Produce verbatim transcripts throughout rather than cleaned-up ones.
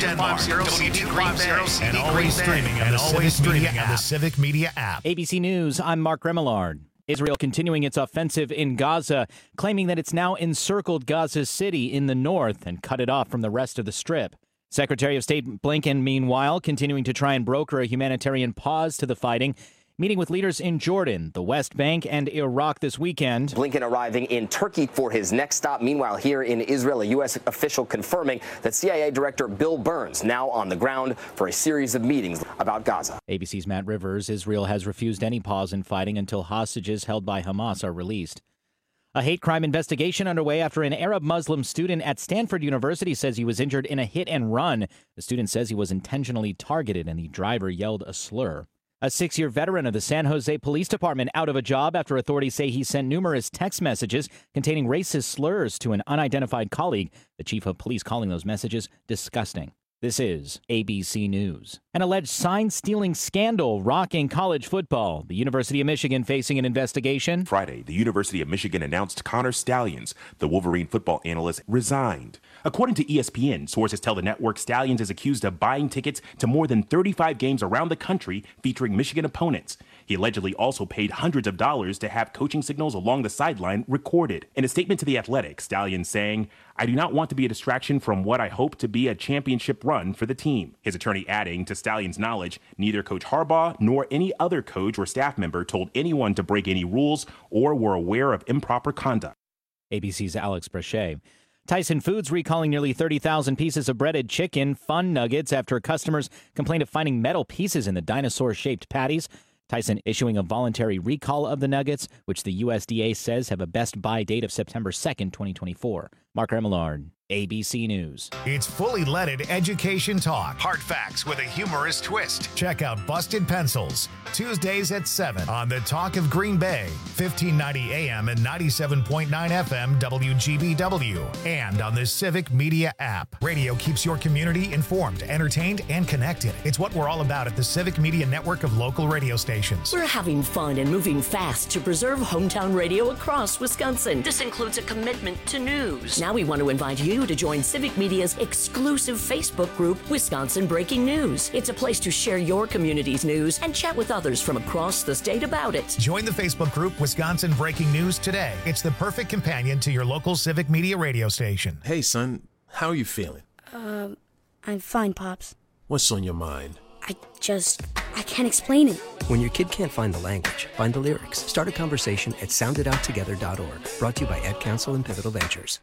Denmark, W two Green Bay, and always streaming on the Civic Media on the Civic Media app. A B C News, I'm Mark Remillard. Israel continuing its offensive in Gaza, claiming that it's now encircled Gaza City in the north and cut it off from the rest of the Strip. Secretary of State Blinken, meanwhile, continuing to try and broker a humanitarian pause to the fighting, meeting with leaders in Jordan, the West Bank, and Iraq this weekend. Blinken arriving in Turkey for his next stop. Meanwhile, here in Israel, a U S official confirming that C I A Director Bill Burns now on the ground for a series of meetings about Gaza. A B C's Matt Rivers. Israel has refused any pause in fighting until hostages held by Hamas are released. A hate crime investigation underway after an Arab Muslim student at Stanford University says he was injured in a hit and run. The student says he was intentionally targeted and the driver yelled a slur. A six-year veteran of the San Jose Police Department out of a job after authorities say he sent numerous text messages containing racist slurs to an unidentified colleague. The chief of police calling those messages disgusting. This is A B C News. An alleged sign-stealing scandal rocking college football. The University of Michigan facing an investigation. Friday, the University of Michigan announced Connor Stalions, the Wolverine football analyst, resigned. According to E S P N, sources tell the network Stalions is accused of buying tickets to more than thirty-five games around the country featuring Michigan opponents. He allegedly also paid hundreds of dollars to have coaching signals along the sideline recorded. In a statement to The Athletic, Stalions saying, "I do not want to be a distraction from what I hope to be a championship run for the team." His attorney adding, to Stalions' knowledge, neither Coach Harbaugh nor any other coach or staff member told anyone to break any rules or were aware of improper conduct. A B C's Alex Brachet. Tyson Foods recalling nearly thirty thousand pieces of breaded chicken fun nuggets after customers complained of finding metal pieces in the dinosaur-shaped patties. Tyson issuing a voluntary recall of the nuggets, which the U S D A says have a best buy date of September second, twenty twenty-four. Mark Remillard, A B C News. It's fully leaded education talk. Hard facts with a humorous twist. Check out Busted Pencils, Tuesdays at seven on the Talk of Green Bay, fifteen ninety A M and ninety-seven point nine F M W G B W, and on the Civic Media app. Radio keeps your community informed, entertained, and connected. It's what we're all about at the Civic Media network of local radio stations. We're having fun and moving fast to preserve hometown radio across Wisconsin. This includes a commitment to news. Now we want to invite you to join Civic Media's exclusive Facebook group, Wisconsin Breaking News. It's a place to share your community's news and chat with others from across the state about it. Join the Facebook group Wisconsin Breaking News today. It's the perfect companion to your local Civic Media radio station. Hey, son, how are you feeling? Um, I'm fine, Pops. What's on your mind? I just, I can't explain it. When your kid can't find the language, find the lyrics. Start a conversation at sound it out together dot org. Brought to you by Ad Council and Pivotal Ventures.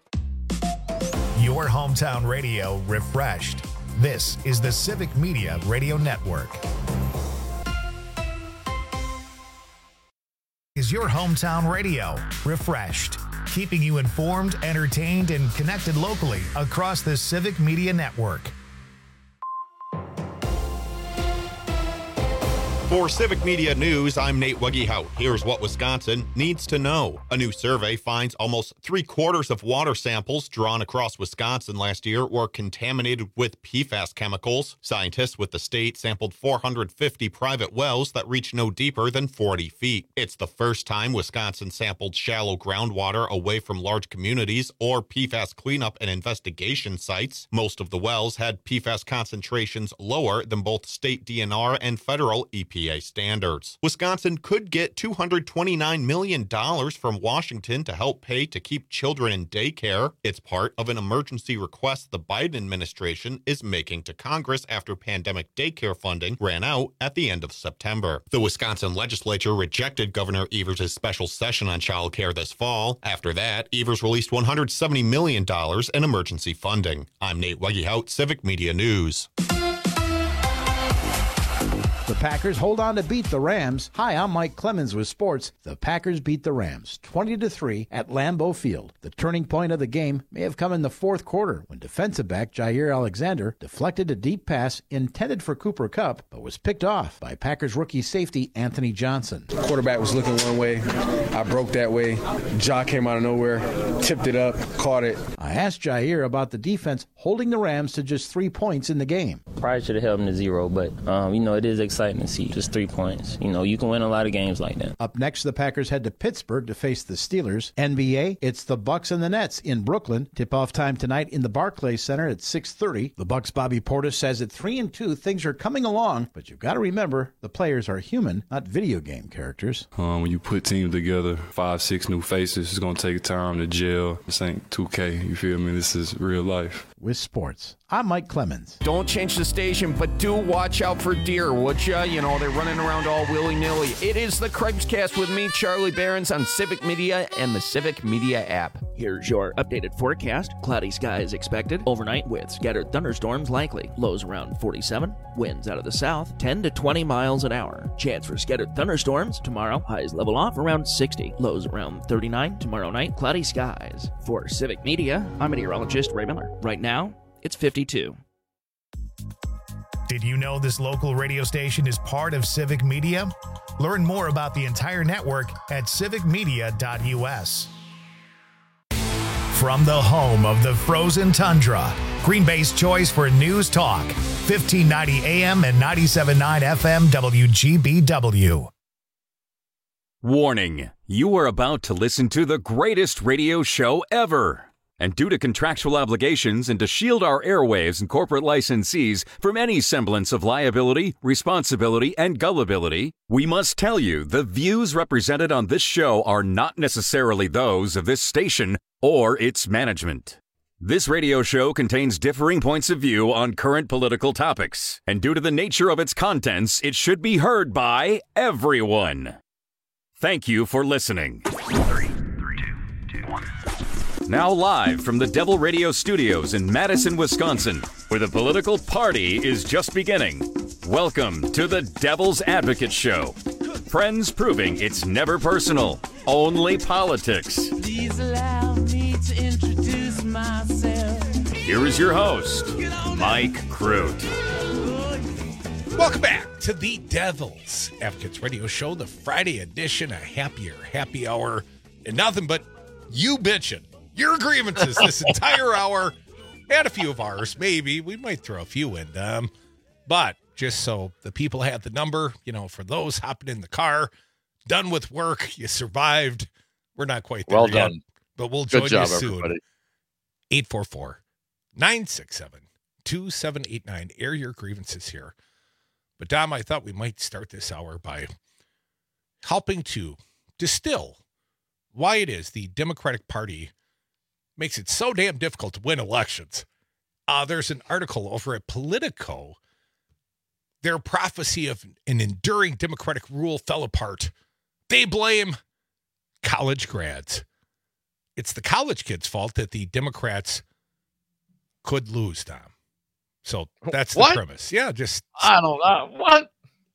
Your hometown radio refreshed. This is the Civic Media Radio Network. Is your hometown radio refreshed? Keeping you informed, entertained, and connected locally across the Civic Media Network. For Civic Media News, I'm Nate Wegehout. Here's what Wisconsin needs to know. A new survey finds almost three quarters of water samples drawn across Wisconsin last year were contaminated with P FAS chemicals. Scientists with the state sampled four hundred fifty private wells that reach no deeper than forty feet. It's the first time Wisconsin sampled shallow groundwater away from large communities or P FAS cleanup and investigation sites. Most of the wells had P FAS concentrations lower than both state D N R and federal E P A standards. Wisconsin could get two hundred twenty-nine million dollars from Washington to help pay to keep children in daycare. It's part of an emergency request the Biden administration is making to Congress after pandemic daycare funding ran out at the end of September. The Wisconsin legislature rejected Governor Evers' special session on child care this fall. After that, Evers released one hundred seventy million dollars in emergency funding. I'm Nate Wegehout, Civic Media News. The Packers hold on to beat the Rams. Hi, I'm Mike Clemens with sports. The Packers beat the Rams twenty to three at Lambeau Field. The turning point of the game may have come in the fourth quarter when defensive back Jair Alexander deflected a deep pass intended for Cooper Kupp, but was picked off by Packers rookie safety Anthony Johnson. The quarterback was looking one way. I broke that way. Ja came out of nowhere, tipped it up, caught it. I asked Jair about the defense holding the Rams to just three points in the game. Probably should have held them to zero, but um, you know, it is exciting exciting to see. Just three points. You know, you can win a lot of games like that. Up next, the Packers head to Pittsburgh to face the Steelers. N B A, it's the Bucks and the Nets in Brooklyn. Tip-off time tonight in the Barclays Center at six thirty. The Bucks' Bobby Portis says at three and two, things are coming along, but you've got to remember the players are human, not video game characters. Um, when you put teams together, five, six new faces, it's going to take time to gel. This ain't two K, you feel me? This is real life. With sports, I'm Mike Clemens. Don't change the station, but do watch out for deer, would ya? You know, they're running around all willy-nilly. It is the Craig's-Cast with me, Charlie Behrens, on Civic Media and the Civic Media app. Here's your updated forecast. Cloudy skies expected. Overnight with scattered thunderstorms likely. Lows around forty-seven. Winds out of the south, ten to twenty miles an hour. Chance for scattered thunderstorms tomorrow. Highs level off around sixty. Lows around thirty-nine. Tomorrow night, cloudy skies. For Civic Media, I'm meteorologist Ray Miller. Right now, it's fifty-two. Did you know this local radio station is part of Civic Media? Learn more about the entire network at civic media dot u s. From the home of the frozen tundra, Green Bay's choice for news talk, fifteen ninety A M and ninety-seven point nine F M W G B W. Warning, you are about to listen to the greatest radio show ever. And due to contractual obligations and to shield our airwaves and corporate licensees from any semblance of liability, responsibility, and gullibility, we must tell you the views represented on this show are not necessarily those of this station or its management. This radio show contains differing points of view on current political topics, and due to the nature of its contents, it should be heard by everyone. Thank you for listening. Three, three, two, two, one. Now live from the Devil Radio Studios in Madison, Wisconsin, where the political party is just beginning. Welcome to the Devil's Advocate Show. Friends proving it's never personal, only politics. Please allow me to introduce myself. Here is your host, Mike Crute. Welcome back to the Devil's Advocates Radio Show, the Friday edition, a happier happy hour, and nothing but you bitching. Your grievances this entire hour, and a few of ours, maybe. We might throw a few in them. But just so the people have the number, you know, for those hopping in the car, done with work, you survived. We're not quite there well yet, done. but we'll Good join job, you soon. everybody. eight four four, nine six seven, two seven eight nine. Air your grievances here. But, Dom, I thought we might start this hour by helping to distill why it is the Democratic Party makes it so damn difficult to win elections. Uh, there's an article over at Politico. Their prophecy of an enduring Democratic rule fell apart. They blame college grads. It's the college kids' fault that the Democrats could lose, Tom. So that's the what? premise. Yeah, just... I don't know. What?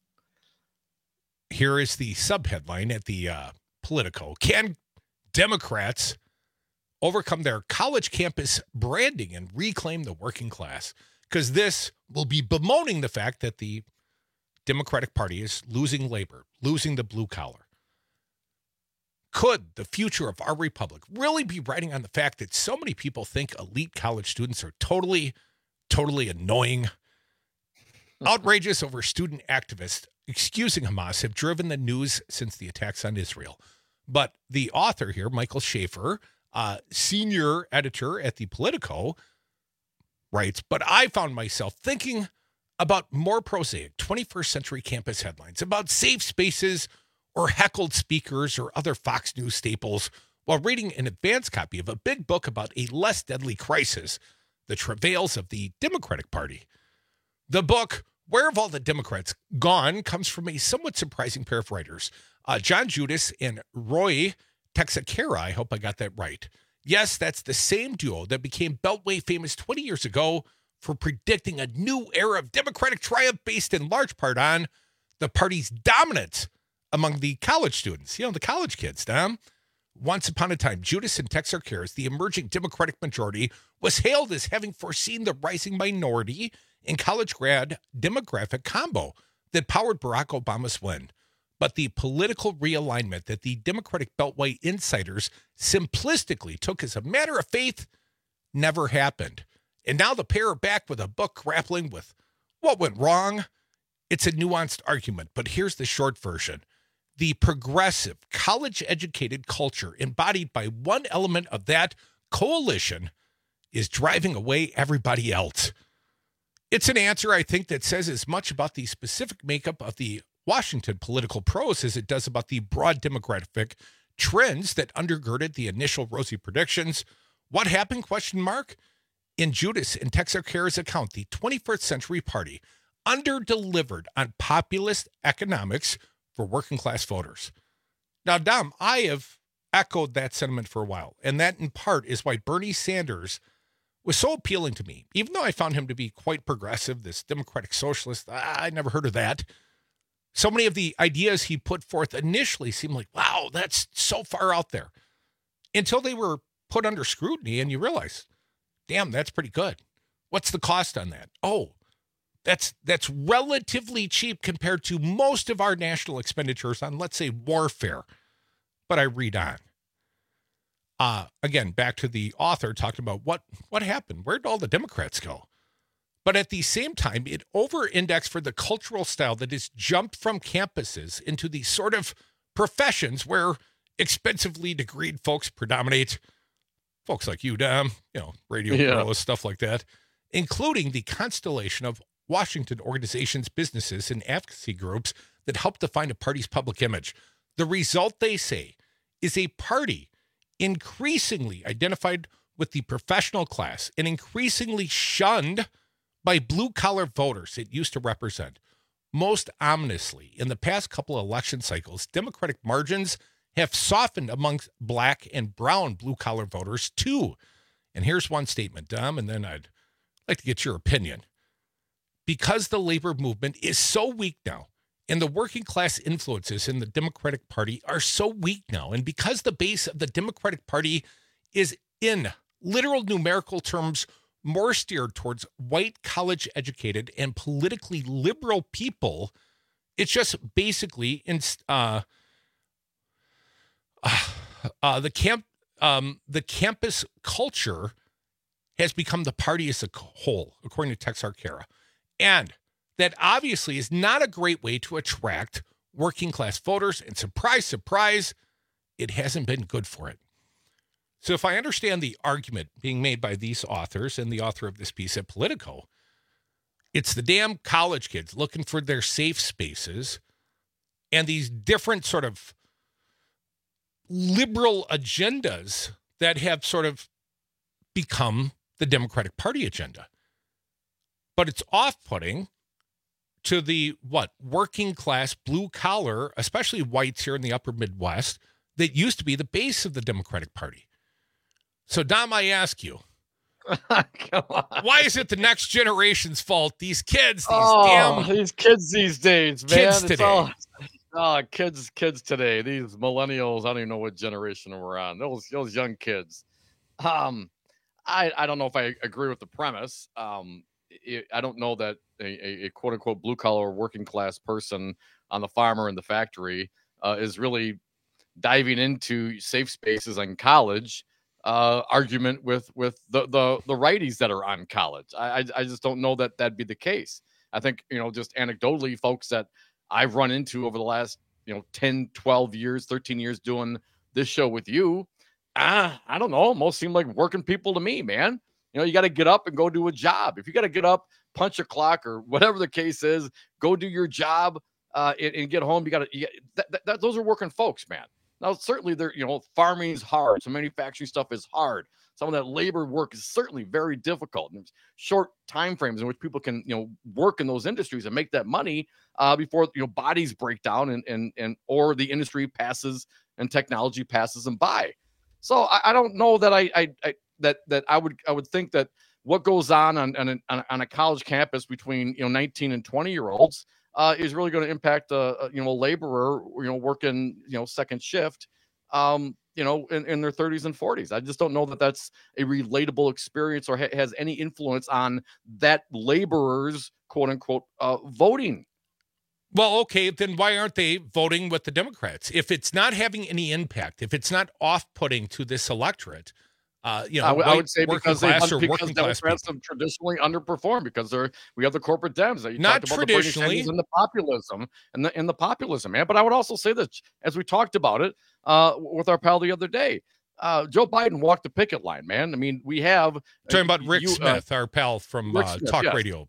Here is the subheadline at the uh, Politico. Can Democrats overcome their college campus branding and reclaim the working class? Because this will be bemoaning the fact that the Democratic Party is losing labor, losing the blue collar. Could the future of our republic really be riding on the fact that so many people think elite college students are totally, totally annoying? Outrages over student activists excusing Hamas have driven the news since the attacks on Israel. But the author here, Michael Schaefer, Uh, senior editor at the Politico, writes, but I found myself thinking about more prosaic twenty-first century campus headlines about safe spaces or heckled speakers or other Fox News staples while reading an advance copy of a big book about a less deadly crisis, the travails of the Democratic Party. The book, Where Have All the Democrats Gone?, comes from a somewhat surprising pair of writers, uh, John Judas and Roy Texeira, I hope I got that right. Yes, that's the same duo that became Beltway famous twenty years ago for predicting a new era of Democratic triumph based in large part on the party's dominance among the college students. You know, the college kids, Dom. Once upon a time, Judas and Texeira, the emerging Democratic majority, was hailed as having foreseen the rising minority in college grad demographic combo that powered Barack Obama's win. But the political realignment that the Democratic Beltway insiders simplistically took as a matter of faith never happened. And now the pair are back with a book grappling with what went wrong It's a nuanced argument, but here's the short version. The progressive, college-educated culture embodied by one element of that coalition is driving away everybody else. It's an answer, I think, that says as much about the specific makeup of the Washington political pros as it does about the broad demographic trends that undergirded the initial rosy predictions. What happened, question mark? In Judas and Texarkana's account, the twenty-first century party under-delivered on populist economics for working-class voters. Now, Dom, I have echoed that sentiment for a while, and that in part is why Bernie Sanders was so appealing to me. Even though I found him to be quite progressive, this democratic socialist, I never heard of that. So many of the ideas he put forth initially seemed like, wow, that's so far out there. Until they were put under scrutiny and you realize, damn, that's pretty good. What's the cost on that? Oh, that's that's relatively cheap compared to most of our national expenditures on, let's say, warfare. But I read on. Uh, again, back to the author talking about what, what happened. Where did all the Democrats go? But at the same time, it over-indexed for the cultural style that has jumped from campuses into the sort of professions where expensively degreed folks predominate. Folks like you, Dom, you know, radio Yeah. pros, stuff like that, including the constellation of Washington organizations, businesses, and advocacy groups that help define a party's public image. The result, they say, is a party increasingly identified with the professional class and increasingly shunned by blue-collar voters it used to represent. Most ominously, in the past couple of election cycles, Democratic margins have softened amongst black and brown blue-collar voters, too. And here's one statement, Dom, and then I'd like to get your opinion. Because the labor movement is so weak now, and the working class influences in the Democratic Party are so weak now, and because the base of the Democratic Party is, in literal numerical terms, more steered towards white, college-educated, and politically liberal people, it's just basically in, uh, uh, uh, the camp, um, the campus culture has become the party as a whole, according to Texarkana. And that obviously is not a great way to attract working class voters. And surprise, surprise, it hasn't been good for it. So if I understand the argument being made by these authors and the author of this piece at Politico, it's the damn college kids looking for their safe spaces and these different sort of liberal agendas that have sort of become the Democratic Party agenda. But it's off-putting to the, what, working class, blue collar, especially whites here in the upper Midwest, that used to be the base of the Democratic Party. So, Dom, I ask you, why is it the next generation's fault? These kids, these oh, damn these kids these days, man. kids It's today. all- oh, kids, kids today. These millennials. I don't even know what generation we're on. Those, those young kids. Um, I, I don't know if I agree with the premise. Um, it, I don't know that a, a, a quote unquote blue collar working class person on the farm or in the factory uh, is really diving into safe spaces in college. Uh, argument with with the, the the righties that are on college. I, I I just don't know that that'd be the case. I think, you know, just anecdotally, folks that I've run into over the last, you know, ten, twelve years, thirteen years doing this show with you, ah, I don't know, most seem like working people to me, man. You know, you got to get up and go do a job. If you got to get up, punch a clock or whatever the case is, go do your job uh, and, and get home. You got to, that, that, that, those are working folks, man. Now, certainly, they're, you know, farming is hard. So manufacturing stuff is hard. Some of that labor work is certainly very difficult. And there's short time frames in which people can, you know, work in those industries and make that money uh, before, you know, bodies break down and and and or the industry passes and technology passes them by. So I, I don't know that I, I, I that that I would I would think that what goes on on on a, on a college campus between, you know, nineteen and twenty year olds. Uh, is really going to impact a, a you know laborer you know working you know second shift, um, you know in, in their thirties and forties. I just don't know that that's a relatable experience or ha- has any influence on that laborer's quote unquote uh, voting. Well, okay, then why aren't they voting with the Democrats? If it's not having any impact, if it's not off-putting to this electorate, Uh, you know, I, w- I white would say working because, they, class or because working class Democrats have traditionally underperformed because they're we have the corporate Dems that you Not talked about the Bernie traditionally. Sanders and the populism and the and the populism, man. But I would also say that as we talked about it uh, with our pal the other day, uh, Joe Biden walked the picket line, man. I mean, we have Talking about Rick you, uh, Smith, our pal from Rick uh, Smith, Talk yes. Radio.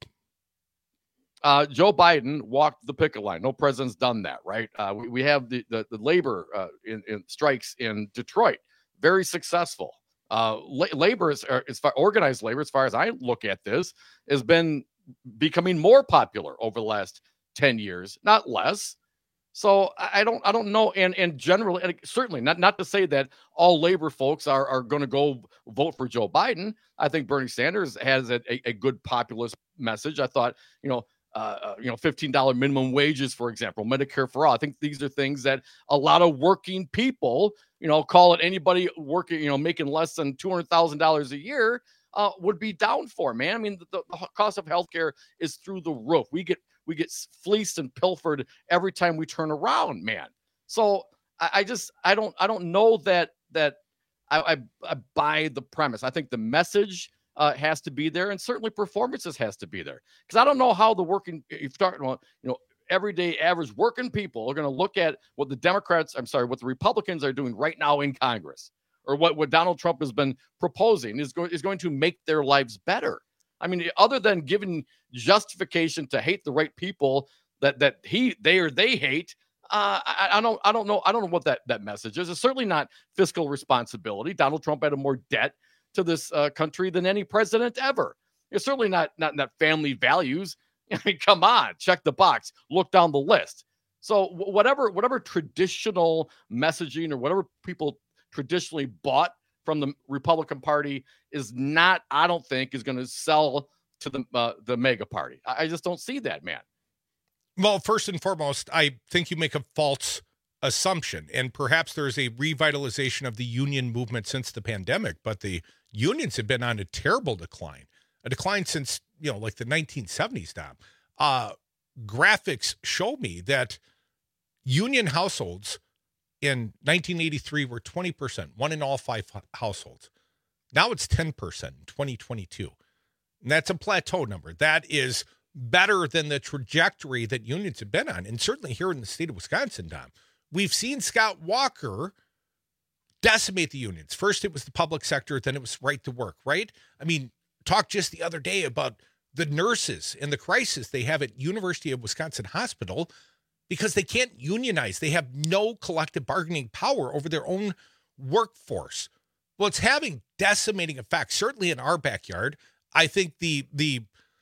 Uh, Joe Biden walked the picket line. No president's done that, right? Uh, we, we have the the, the labor uh, in, in strikes in Detroit, very successful. Uh, la- labor is, uh, as far organized labor, as far as I look at this, has been becoming more popular over the last ten years, not less. So I I don't, I don't know. And and generally, and certainly not not to say that all labor folks are are going to go vote for Joe Biden. I think Bernie Sanders has a, a, a good populist message. I thought, you know. Uh, you know, fifteen dollars minimum wages, for example, Medicare for all. I think these are things that a lot of working people, you know, call it anybody working, you know, making less than two hundred thousand dollars a year uh, would be down for, man. I mean, the, the cost of healthcare is through the roof. We get we get fleeced and pilfered every time we turn around, man. So I, I just I don't I don't know that that I, I, I buy the premise. I think the message Uh, has to be there, and certainly performances has to be there. Because I don't know how the working, you start, you know, everyday average working people are going to look at what the Democrats, I'm sorry, what the Republicans are doing right now in Congress, or what, what Donald Trump has been proposing is going is going to make their lives better. I mean, other than giving justification to hate the right people that that he they or they hate. Uh, I, I don't I don't know I don't know what that that message is. It's certainly not fiscal responsibility. Donald Trump had a more debt to this uh, country than any president ever. It's certainly not not not family values. I mean, come on, check the box, look down the list. So w- whatever whatever traditional messaging or whatever people traditionally bought from the Republican Party is not, I don't think, is going to sell to the uh, the mega party. I, I just don't see that, man. Well, first and foremost, I think you make a false assumption, and perhaps there's a revitalization of the union movement since the pandemic, but the unions have been on a terrible decline, a decline since, you know, like the nineteen seventies now. Uh, graphics show me that union households in nineteen eighty-three were twenty percent, one in all five households. Now it's ten percent in twenty twenty-two. And that's a plateau number. That is better than the trajectory that unions have been on. And certainly here in the state of Wisconsin, Tom, we've seen Scott Walker decimate the unions. First, it was the public sector, then it was right to work, right? I mean, talked just the other day about the nurses and the crisis they have at University of Wisconsin Hospital because they can't unionize. They have no collective bargaining power over their own workforce. Well, it's having decimating effects, certainly in our backyard. I think the the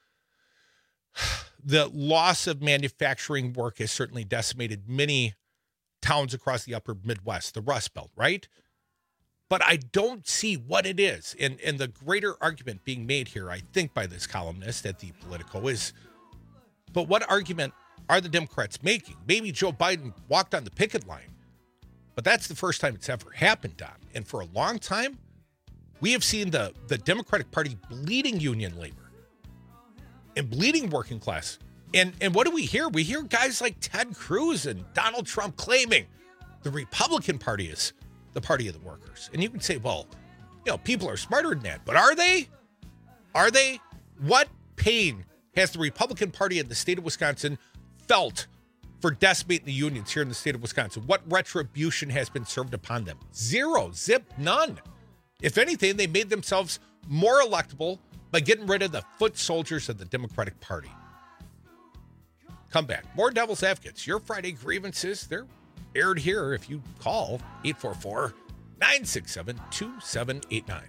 the loss of manufacturing work has certainly decimated many towns across the upper Midwest, the Rust Belt, right? But I don't see what it is. And, and the greater argument being made here, I think, by this columnist at the Politico is, but what argument are the Democrats making? Maybe Joe Biden walked on the picket line, but that's the first time it's ever happened, Don. And for a long time, we have seen the, the Democratic Party bleeding union labor and bleeding working class. And and what do we hear? We hear guys like Ted Cruz and Donald Trump claiming the Republican Party is the party of the workers. And you can say, well, you know, people are smarter than that. But are they? Are they? What pain has the Republican Party in the state of Wisconsin felt for decimating the unions here in the state of Wisconsin? What retribution has been served upon them? Zero. Zip. None. If anything, they made themselves more electable by getting rid of the foot soldiers of the Democratic Party. Come back. More Devil's Advocates. Your Friday grievances, they're aired here if you call eight four four, nine six seven, two seven eight nine.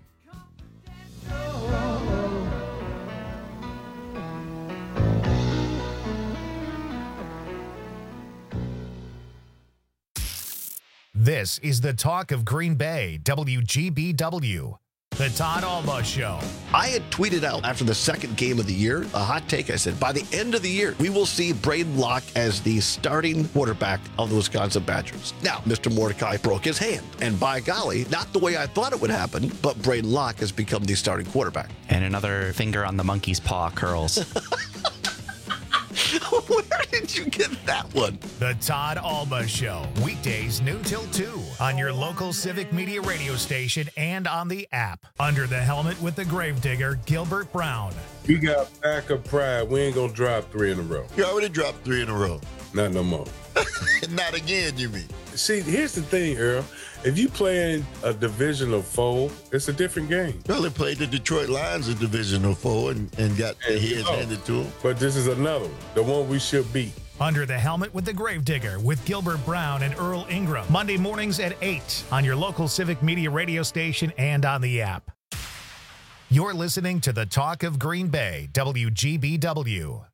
This is the Talk of Green Bay, W G B W. The Todd Alba Show. I had tweeted out after the second game of the year, a hot take. I said, by the end of the year, we will see Braden Locke as the starting quarterback of the Wisconsin Badgers. Now, Mister Mordecai broke his hand. And by golly, not the way I thought it would happen, but Braden Locke has become the starting quarterback. And another finger on the monkey's paw curls. Where did you get that one? The Todd Alba Show, weekdays noon till two on your local Civic Media radio station and on the app. Under the helmet with the gravedigger, Gilbert Brown. We got backup pride. We ain't gonna drop three in a row. You already dropped three in a row. Not no more. Not again, you mean? See, here's the thing, Earl. If you play in a divisional foe, it's a different game. Well, they played the Detroit Lions in divisional foe and, and got their heads handed to them. But this is another one, the one we should beat. Under the Helmet with the Gravedigger with Gilbert Brown and Earl Ingram. Monday mornings at eight on your local Civic Media radio station and on the app. You're listening to the Talk of Green Bay, W G B W.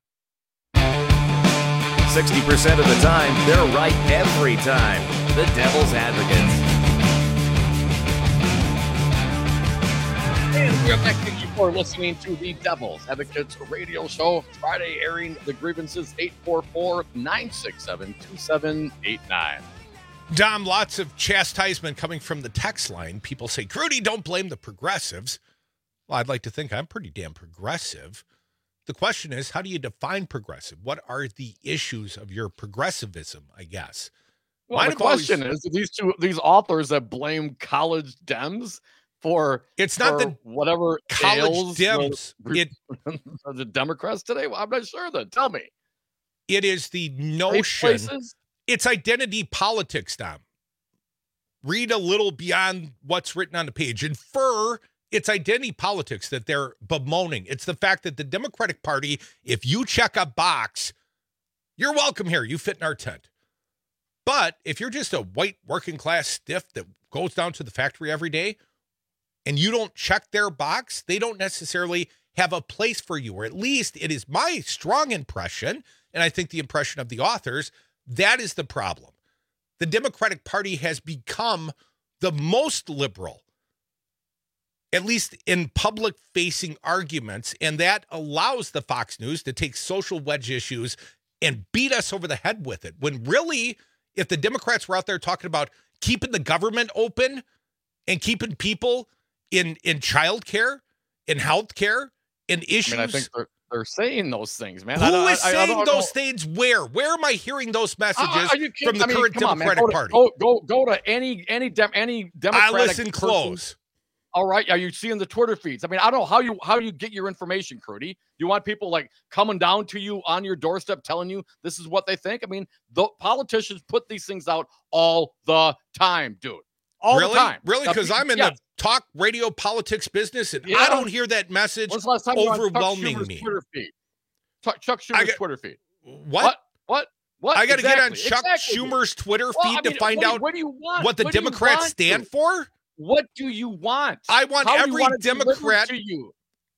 sixty percent of the time, they're right every time. The Devil's Advocates. And we're back to you for listening to the Devil's Advocates radio show. Friday airing the grievances, eight four four, nine six seven, two seven eight nine. Dom, lots of chastisement coming from the text line. People say, Crudy, don't blame the progressives. Well, I'd like to think I'm pretty damn progressive. The question is, how do you define progressive? What are the issues of your progressivism, I guess? Well, Mine the question always... is, these two, these authors that blame college Dems for it's not for the whatever college Dems, the, it, the Democrats today. Well, I'm not sure. Then tell me. It is the notion. It's identity politics, Dom. Read a little beyond what's written on the page. Infer it's identity politics that they're bemoaning. It's the fact that the Democratic Party, if you check a box, you're welcome here. You fit in our tent. But if you're just a white working class stiff that goes down to the factory every day and you don't check their box, they don't necessarily have a place for you. Or at least it is my strong impression, and I think the impression of the authors, that is the problem. The Democratic Party has become the most liberal, at least in public-facing arguments, and that allows the Fox News to take social wedge issues and beat us over the head with it. When really, if the Democrats were out there talking about keeping the government open and keeping people in, in child care, in health care, in issues... I mean, I think they're, they're saying those things, man. Who I, is I, saying I, I those things where? Where am I hearing those messages are you from the I mean, current Democratic on, go Party? To, go, go, go to any, any, dem, any Democratic I listen person. close. All right. Are you seeing the Twitter feeds? I mean, I don't know how you how you get your information, Crudy. You want people like coming down to you on your doorstep telling you this is what they think? I mean, the politicians put these things out all the time, dude. All really? the time. Really? Because I'm in yes. the talk radio politics business, and yeah. I don't hear that message overwhelming me. Twitter feed? Chuck, Chuck Schumer's got, Twitter feed. What? What? What? What? I got to exactly. get on Chuck exactly. Schumer's Twitter feed well, I mean, to find what, out what, do you want? what the what Democrats stand to? for? What do you want? I want How every want Democrat to you.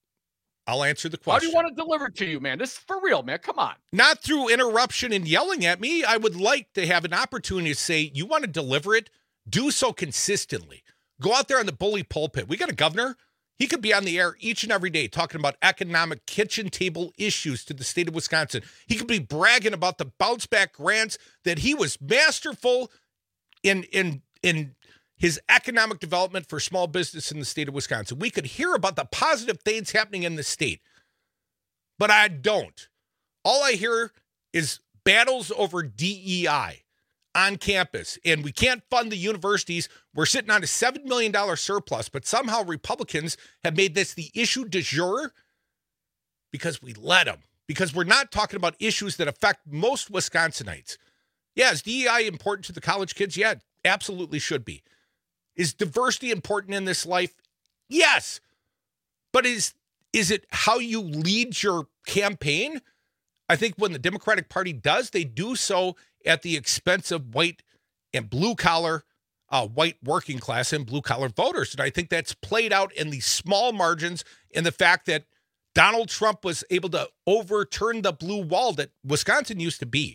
I'll answer the question. How do you want to deliver to you, man? This is for real, man. Come on. Not through interruption and yelling at me. I would like to have an opportunity to say, you want to deliver it? Do so consistently. Go out there on the bully pulpit. We got a governor. He could be on the air each and every day talking about economic kitchen table issues to the state of Wisconsin. He could be bragging about the bounce back grants that he was masterful in, in, in, his economic development for small business in the state of Wisconsin. We could hear about the positive things happening in the state, but I don't. All I hear is battles over D E I on campus, and we can't fund the universities. We're sitting on a seven million dollars surplus, but somehow Republicans have made this the issue du jour because we let them, because we're not talking about issues that affect most Wisconsinites. Yeah, is D E I important to the college kids? Yeah, absolutely should be. Is diversity important in this life? Yes. But is is it how you lead your campaign? I think when the Democratic Party does, they do so at the expense of white and blue-collar, uh, white working class and blue-collar voters. And I think that's played out in the small margins in the fact that Donald Trump was able to overturn the blue wall that Wisconsin used to be.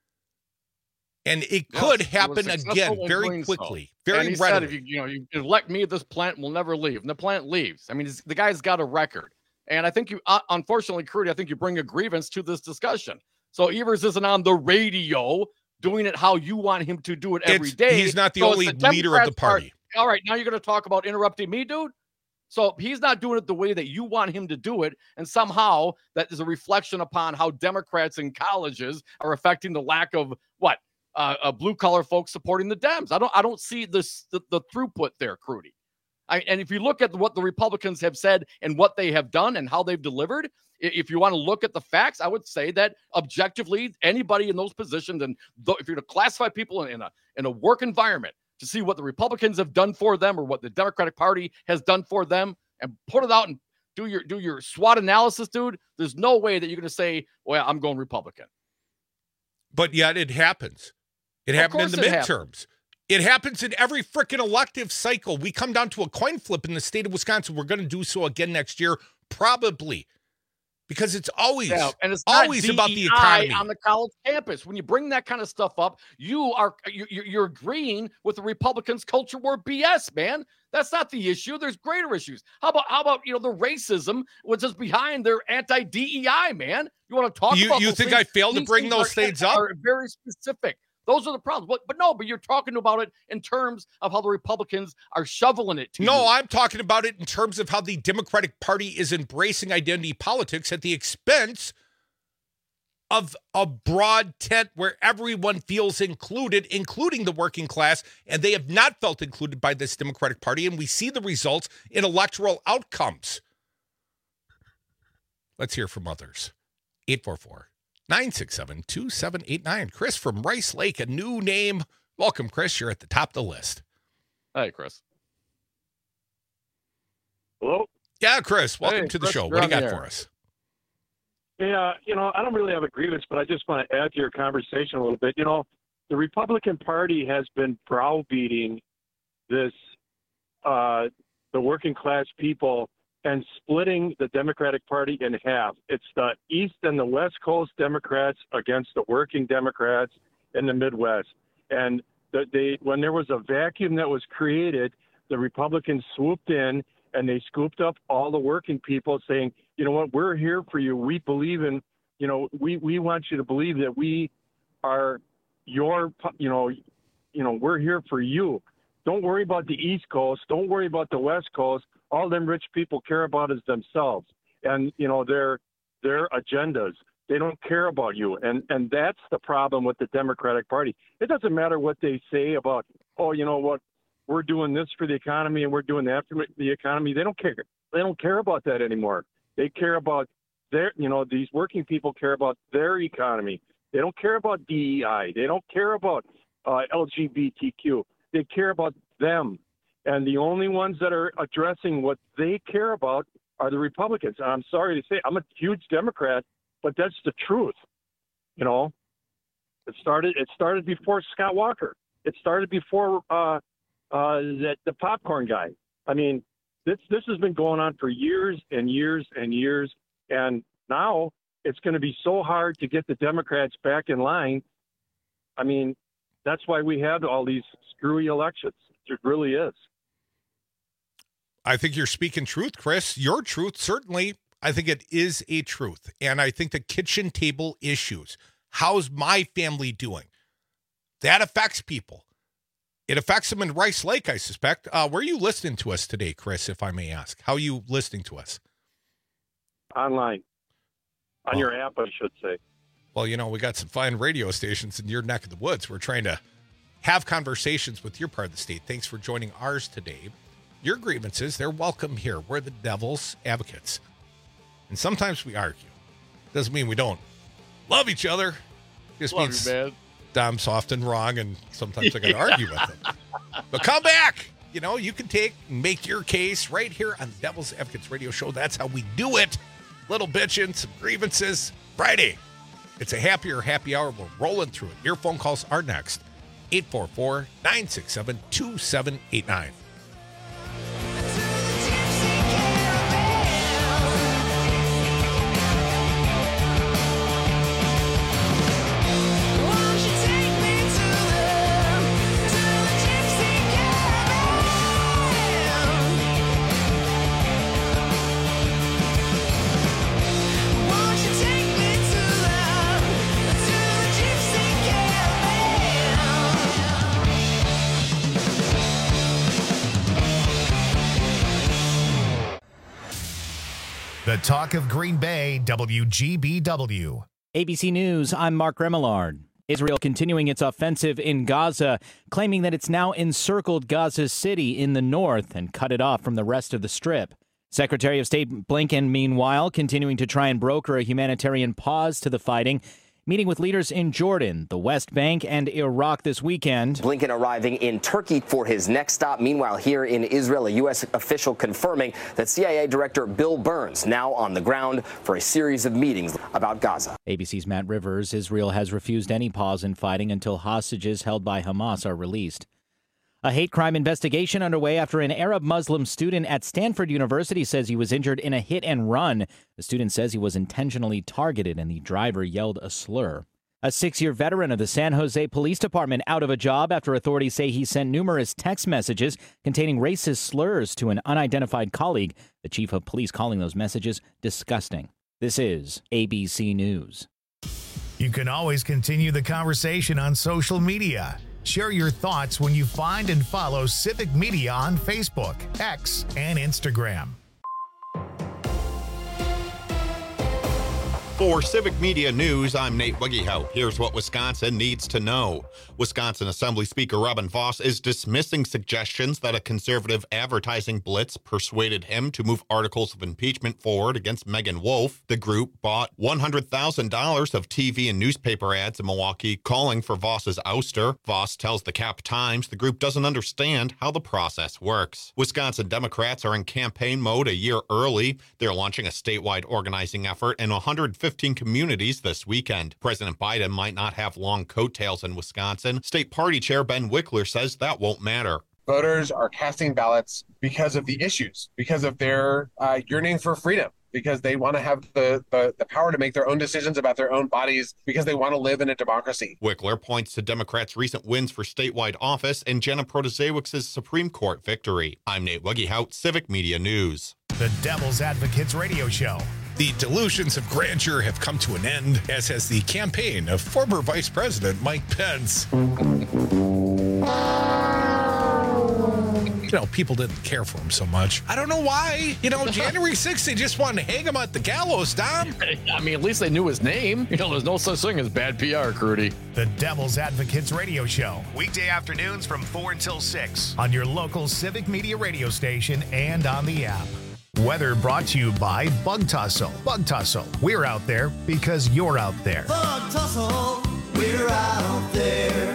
And it could yes, happen again very quickly, so. very and he readily. Said, if you, you know, you elect me, this plant will never leave. And the plant leaves. I mean, the guy's got a record. And I think you, uh, unfortunately, Crudy, I think you bring a grievance to this discussion. So Evers isn't on the radio doing it how you want him to do it every it's, day. He's not the so only the leader of the party. Part. All right, now you're going to talk about interrupting me, dude? So he's not doing it the way that you want him to do it. And somehow that is a reflection upon how Democrats in colleges are affecting the lack of what? Uh, uh, blue collar folks supporting the Dems. I don't I don't see this the, the throughput there, Crudy. I, and if you look at what the Republicans have said and what they have done and how they've delivered, if you want to look at the facts, I would say that objectively, anybody in those positions, and th- if you're to classify people in, in a in a work environment to see what the Republicans have done for them or what the Democratic Party has done for them, and put it out and do your do your SWOT analysis, dude, there's no way that you're going to say, well, I'm going Republican. But yet it happens. It Of happened in course the it midterms. happens. It happens in every freaking elective cycle. We come down to a coin flip in the state of Wisconsin. We're going to do so again next year, probably, because it's always, Yeah, and it's always not about the D E I economy. on the college campus. When you bring that kind of stuff up, you are you- you- you're agreeing with the Republicans' culture war B S, man. That's not the issue. There's greater issues. How about how about you know the racism which is behind their anti-D E I, man? You want to talk You- about you those think things? I failed to These bring things those are- things up? Are very specific. Those are the problems. But but no, but you're talking about it in terms of how the Republicans are shoveling it to No, you. I'm talking about it in terms of how the Democratic Party is embracing identity politics at the expense of a broad tent where everyone feels included, including the working class, and they have not felt included by this Democratic Party, and we see the results in electoral outcomes. Let's hear from others. eight four four, nine six seven, two seven eight nine. Chris from Rice Lake, a new name. Welcome, Chris. You're at the top of the list. Hey, Chris. Hello? Yeah, Chris. Welcome Hey, to the Chris, show. you're What do on you the got air. for us? Yeah, you know, I don't really have a grievance, but I just want to add to your conversation a little bit. You know, the Republican Party has been browbeating this, uh, the working class people and splitting the Democratic Party in half. It's the East and the West Coast Democrats against the working Democrats in the Midwest. And the, they, when there was a vacuum that was created, the Republicans swooped in and they scooped up all the working people saying, you know what, we're here for you. We believe in, you know, we, we want you to believe that we are your, you know, you know, we're here for you. Don't worry about the East Coast. Don't worry about the West Coast. All them rich people care about is themselves and, you know, their, their agendas. They don't care about you. And, and that's the problem with the Democratic Party. It doesn't matter what they say about, oh, you know what, we're doing this for the economy and we're doing that for the economy. They don't care. They don't care about that anymore. They care about their, you know, these working people care about their economy. They don't care about D E I. They don't care about uh, L G B T Q. They care about them. And the only ones that are addressing what they care about are the Republicans. And I'm sorry to say, I'm a huge Democrat, but that's the truth. You know, it started, it started before Scott Walker. It started before uh, uh, that the popcorn guy. I mean, this this has been going on for years and years and years, and now it's going to be so hard to get the Democrats back in line. I mean, that's why we had all these screwy elections. It really is. I think you're speaking truth, Chris. Your truth, certainly. I think it is a truth. And I think the kitchen table issues, how's my family doing? That affects people. It affects them in Rice Lake, I suspect. Uh, where are you listening to us today, Chris, if I may ask? How are you listening to us? Online. On Oh. your app, I should say. Well, you know, we got some fine radio stations in your neck of the woods. We're trying to have conversations with your part of the state. Thanks for joining ours today. Your grievances, they're welcome here. We're the devil's advocates. And sometimes we argue. Doesn't mean we don't love each other. Just Love means you, man. I'm soft and wrong, and sometimes I got to argue with them. But come back. You know, you can take, make your case right here on the Devil's Advocates Radio Show. That's how we do it. Little bitching, some grievances. Friday. It's a happier happy hour. We're rolling through it. Your phone calls are next. eight four four, nine six seven, two seven eight nine. The Talk of Green Bay, W G B W. A B C News, I'm Mark Remillard. Israel continuing its offensive in Gaza, claiming that it's now encircled Gaza City in the north and cut it off from the rest of the Strip. Secretary of State Blinken, meanwhile, continuing to try and broker a humanitarian pause to the fighting, meeting with leaders in Jordan, the West Bank, and Iraq this weekend. Blinken arriving in Turkey for his next stop. Meanwhile, here in Israel, a U S official confirming that C I A Director Bill Burns now on the ground for a series of meetings about Gaza. A B C's Matt Rivers. Israel has refused any pause in fighting until hostages held by Hamas are released. A hate crime investigation underway after an Arab Muslim student at Stanford University says he was injured in a hit and run. The student says he was intentionally targeted and the driver yelled a slur. A six-year veteran of the San Jose Police Department out of a job after authorities say he sent numerous text messages containing racist slurs to an unidentified colleague. The chief of police calling those messages disgusting. This is A B C News. You can always continue the conversation on social media. Share your thoughts when you find and follow Civic Media on Facebook, X, and Instagram. For Civic Media News, I'm Nate Wiggyhout. Here's what Wisconsin needs to know. Wisconsin Assembly Speaker Robin Vos is dismissing suggestions that a conservative advertising blitz persuaded him to move articles of impeachment forward against Megan Wolfe. The group bought one hundred thousand dollars of T V and newspaper ads in Milwaukee calling for Vos's ouster. Vos tells the Cap Times the group doesn't understand how the process works. Wisconsin Democrats are in campaign mode a year early. They're launching a statewide organizing effort in one hundred fifteen communities this weekend. President Biden might not have long coattails in Wisconsin. State Party Chair Ben Wickler says that won't matter. Voters are casting ballots because of the issues, because of their uh, yearning for freedom, because they want to have the, the, the power to make their own decisions about their own bodies, because they want to live in a democracy. Wickler points to Democrats' recent wins for statewide office and Jenna Protasiewicz's Supreme Court victory. I'm Nate Wiggyhout, Civic Media News. The Devil's Advocates Radio Show. The delusions of grandeur have come to an end, as has the campaign of former Vice President Mike Pence. You know, people didn't care for him so much. I don't know why. You know, January sixth, they just wanted to hang him at the gallows, Dom. I mean, at least they knew his name. You know, there's no such thing as bad P R, Crudy. The Devil's Advocates Radio Show. Weekday afternoons from four until six on your local Civic Media radio station and on the app. Weather brought to you by Bug Tussle. Bug Tussle. We're out there because you're out there. Bug Tussle, we're out there.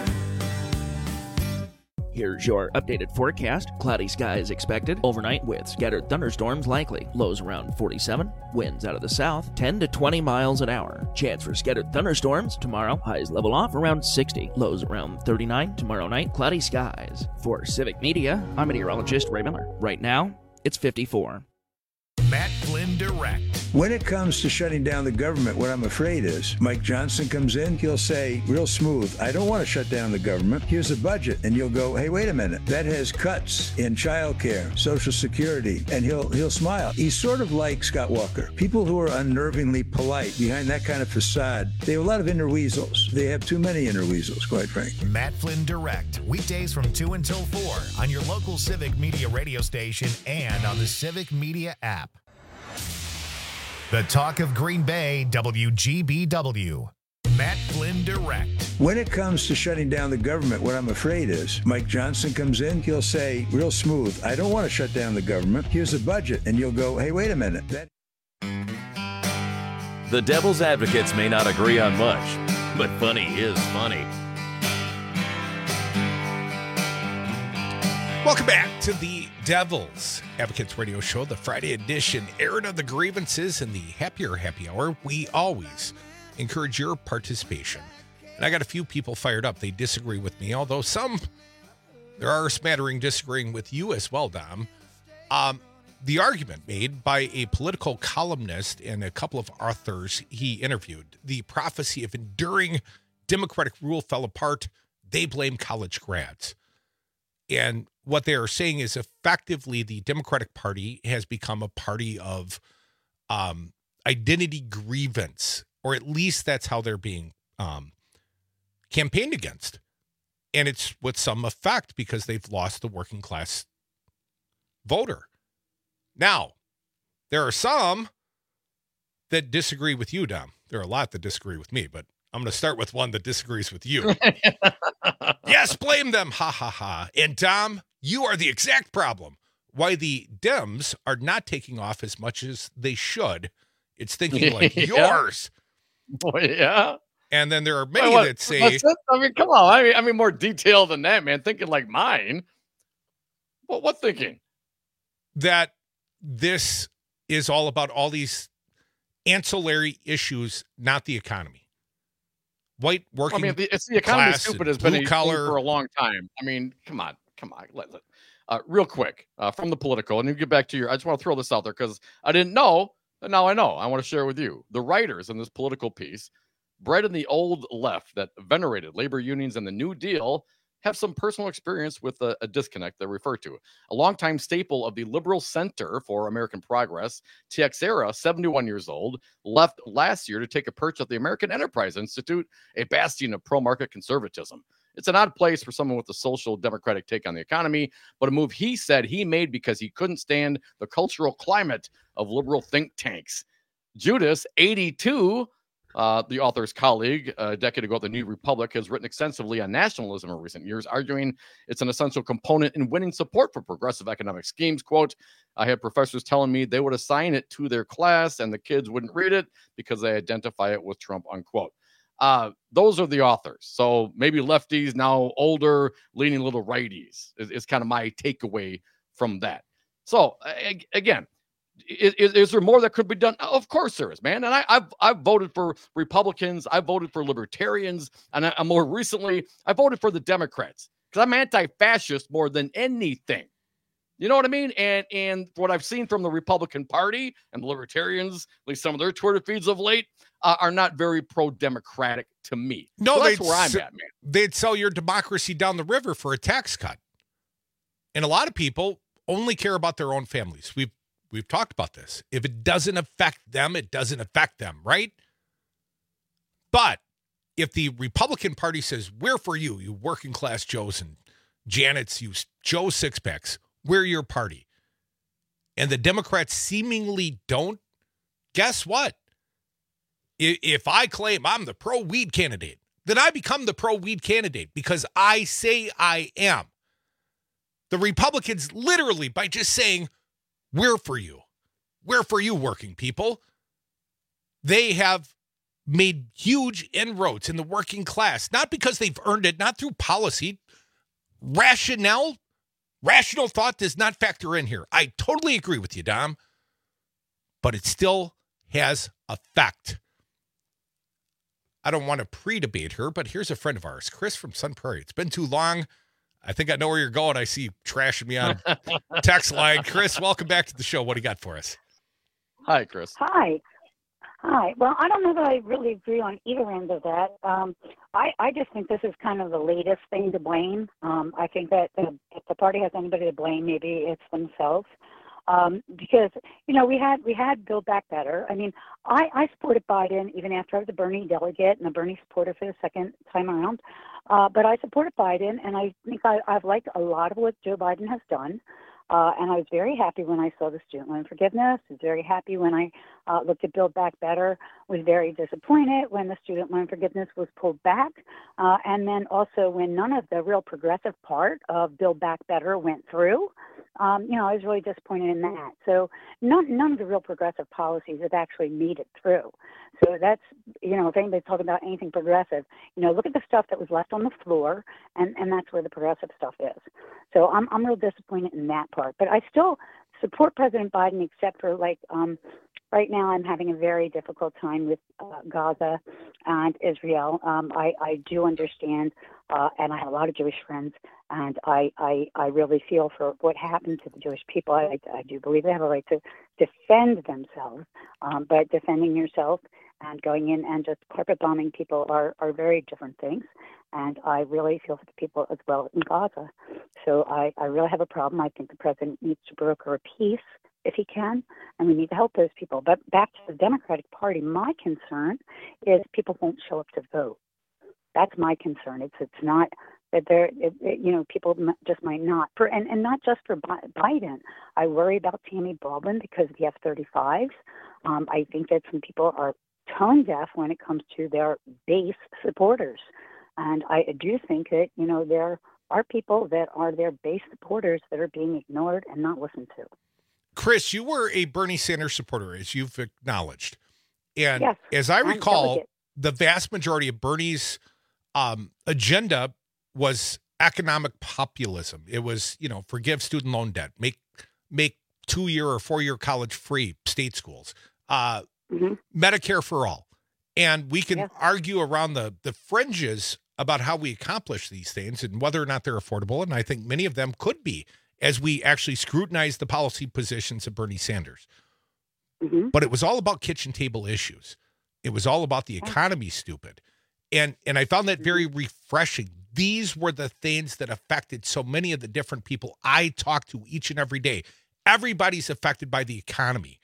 Here's your updated forecast. Cloudy skies expected overnight with scattered thunderstorms likely. Lows around forty-seven. Winds out of the south ten to twenty miles an hour. Chance for scattered thunderstorms tomorrow. Highs level off around sixty. Lows around thirty-nine. Tomorrow night, cloudy skies. For Civic Media, I'm meteorologist Ray Miller. Right now, it's fifty-four. Matt Flynn Direct. When it comes to shutting down the government, what I'm afraid is Mike Johnson comes in, he'll say real smooth, I don't want to shut down the government. Here's a budget. And you'll go, hey, wait a minute. That has cuts in childcare, Social Security. And he'll he'll smile. He's sort of like Scott Walker. People who are unnervingly polite behind that kind of facade, they have a lot of inner weasels. They have too many inner weasels, quite frankly. Matt Flynn Direct. Weekdays from two until four on your local Civic Media radio station and on the Civic Media app. The Talk of Green Bay, W G B W. Matt Flynn Direct. When it comes to shutting down the government, what I'm afraid is Mike Johnson comes in, he'll say real smooth, I don't want to shut down the government. Here's a budget. And you'll go, hey, wait a minute. That- The Devil's Advocates may not agree on much, but funny is funny. Welcome back to the Devil's Advocates Radio Show, the Friday edition, airing of the grievances and the happier happy hour. We always encourage your participation. And I got a few people fired up. They disagree with me, although some, there are a smattering disagreeing with you as well, Dom. Um, the argument made by a political columnist and a couple of authors he interviewed, the prophecy of enduring Democratic rule fell apart. They blame college grads. And what they are saying is effectively the Democratic Party has become a party of um, identity grievance, or at least that's how they're being um, campaigned against. And it's with some effect because they've lost the working class voter. Now, there are some that disagree with you, Dom. There are a lot that disagree with me, but I'm going to start with one that disagrees with you. Yes, blame them. Ha, ha, ha. And Dom, you are the exact problem. Why the Dems are not taking off as much as they should. It's thinking like Yeah. yours. Boy, yeah. And then there are many Wait, what- that say, what's that? I mean, come on. I mean, I mean, more detail than that, man. Thinking like mine. What? What thinking? that this is all about all these ancillary issues, not the economy. White working I mean, the, it's the economy class, stupid has been a blue thing collar for a long time. I mean, come on, come on. Let, let- uh, real quick uh, from the political, and you get back to your. I just want to throw this out there because I didn't know, and now I know. I want to share with you the writers in this political piece, bred in the old left that venerated labor unions and the New Deal, have some personal experience with a, a disconnect they refer to. A longtime staple of the Liberal Center for American Progress, Teixeira, seventy-one years old, left last year to take a perch at the American Enterprise Institute, a bastion of pro-market conservatism. It's an odd place for someone with a social democratic take on the economy, but a move he said he made because he couldn't stand the cultural climate of liberal think tanks. Judas, eighty-two, Uh, the author's colleague, uh, a decade ago at the New Republic, has written extensively on nationalism in recent years, arguing it's an essential component in winning support for progressive economic schemes. Quote, I had professors telling me they would assign it to their class and the kids wouldn't read it because they identify it with Trump, unquote. Uh, those are the authors. So maybe lefties, now older, leaning little righties is, is kind of my takeaway from that. So a- again, Is, is, is there more that could be done? Of course there is, man. And I, I've I've voted for Republicans, I voted for Libertarians, and I, more recently, I voted for the Democrats because I'm anti-fascist more than anything. You know what I mean? And and what I've seen from the Republican Party and the Libertarians, at least some of their Twitter feeds of late, uh, are not very pro-democratic to me. No, so that's they'd where I'm s- at, man. They'd sell your democracy down the river for a tax cut. And a lot of people only care about their own families. We've we've talked about this. If it doesn't affect them, it doesn't affect them, right? But if the Republican Party says, we're for you, you working class Joes and Janets, you Joe Sixpacks, we're your party. And the Democrats seemingly don't, guess what? I- If I claim I'm the pro-weed candidate, then I become the pro-weed candidate because I say I am. The Republicans literally, by just saying, we're for you, we're for you, working people, they have made huge inroads in the working class, not because they've earned it, not through policy. Rationale, rational thought does not factor in here. I totally agree with you, Dom, but it still has effect. I don't want to pre-debate her, but here's a friend of ours, Chris from Sun Prairie. It's been too long. I think I know where you're going. I see you trashing me on text line. Chris, welcome back to the show. What do you got for us? Hi, Chris. Hi. Hi. Well, I don't know that I really agree on either end of that. Um, I, I just think this is kind of the latest thing to blame. Um, I think that the, if the party has anybody to blame, maybe it's themselves. Um, because, you know, we had we had Build Back Better. I mean, I, I supported Biden even after I was a Bernie delegate and a Bernie supporter for the second time around. Uh, but I supported Biden, and I think I, I've liked a lot of what Joe Biden has done. Uh, and I was very happy when I saw the student loan forgiveness. I was very happy when I uh, looked at Build Back Better. Was very disappointed when the student loan forgiveness was pulled back. Uh, and then also when none of the real progressive part of Build Back Better went through. Um, you know, I was really disappointed in that. So none, none of the real progressive policies have actually made it through. So that's, you know, if anybody's talking about anything progressive, you know, look at the stuff that was left on the floor, and, and that's where the progressive stuff is. So I'm I'm real disappointed in that part. But I still support President Biden, except for, like, um, right now I'm having a very difficult time with uh, Gaza and Israel. Um, I, I do understand, uh, and I have a lot of Jewish friends, and I, I, I really feel for what happened to the Jewish people. I, I do believe they have a right to defend themselves, um, but defending yourself and going in and just carpet bombing people are, are very different things. And I really feel for the people as well in Gaza. So I, I really have a problem. I think the president needs to broker a peace if he can, and we need to help those people. But back to the Democratic Party, my concern is people won't show up to vote. That's my concern. It's it's not that there, it, it, you know, people m- just might not. For and, and not just for Bi- Biden. I worry about Tammy Baldwin because of the F thirty-fives. Um, I think that some people are tone deaf when it comes to their base supporters. And I do think that, you know, there are people that are their base supporters that are being ignored and not listened to. Chris, you were a Bernie Sanders supporter, as you've acknowledged. And yes, as I recall, delegate. the vast majority of Bernie's um, agenda was economic populism. It was, you know, forgive student loan debt, make make two-year or four-year college free state schools, uh, mm-hmm. Medicare for all. And we can yes. argue around the, the fringes about how we accomplish these things and whether or not they're affordable. And I think many of them could be as we actually scrutinize the policy positions of Bernie Sanders. Mm-hmm. But it was all about kitchen table issues. It was all about the economy, stupid. And and I found that very refreshing. These were the things that affected so many of the different people I talk to each and every day. Everybody's affected by the economy.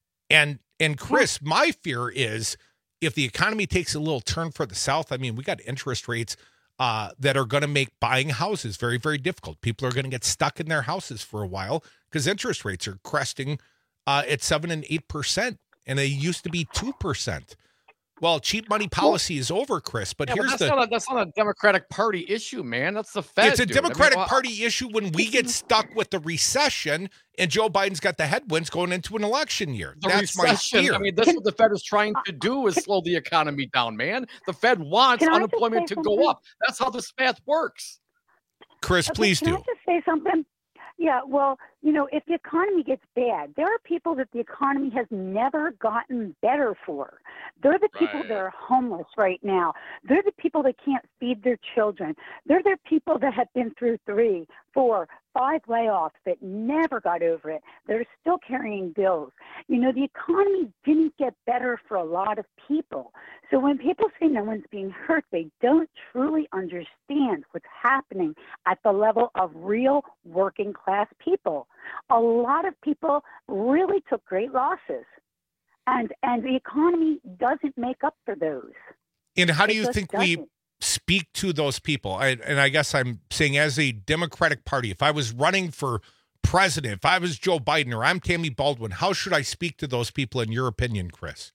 And and Chris, my fear is if the economy takes a little turn for the South, I mean, we got interest rates uh, that are going to make buying houses very, very difficult. People are going to get stuck in their houses for a while because interest rates are cresting uh, at seven and eight percent, and they used to be two percent. Well, cheap money policy is over, Chris. But Yeah, but here's that's the not a, that's not a Democratic Party issue, man. That's the Fed. it's a dude. I mean, Democratic well, Party issue when we get stuck with the recession and Joe Biden's got the headwinds going into an election year. The That's recession, my fear. I mean, that's what the Fed is trying to do is slow the economy down, man. The Fed wants Can I just unemployment say to something? go up. That's how this math works. Chris, Okay, please can do. I just say something? Yeah, well, you know, if the economy gets bad, there are people that the economy has never gotten better for. They're the people Right. that are homeless right now. They're the people that can't feed their children. They're the people that have been through three, four, five layoffs that never got over it. They're still carrying bills. You know, the economy didn't get better for a lot of people. So when people say no one's being hurt, they don't truly understand what's happening at the level of real working class people. A lot of people really took great losses. And and the economy doesn't make up for those. And how do It you just think we doesn't. speak to those people? I, and I guess I'm saying as a Democratic Party, if I was running for president, if I was Joe Biden or I'm Tammy Baldwin, how should I speak to those people in your opinion, Chris?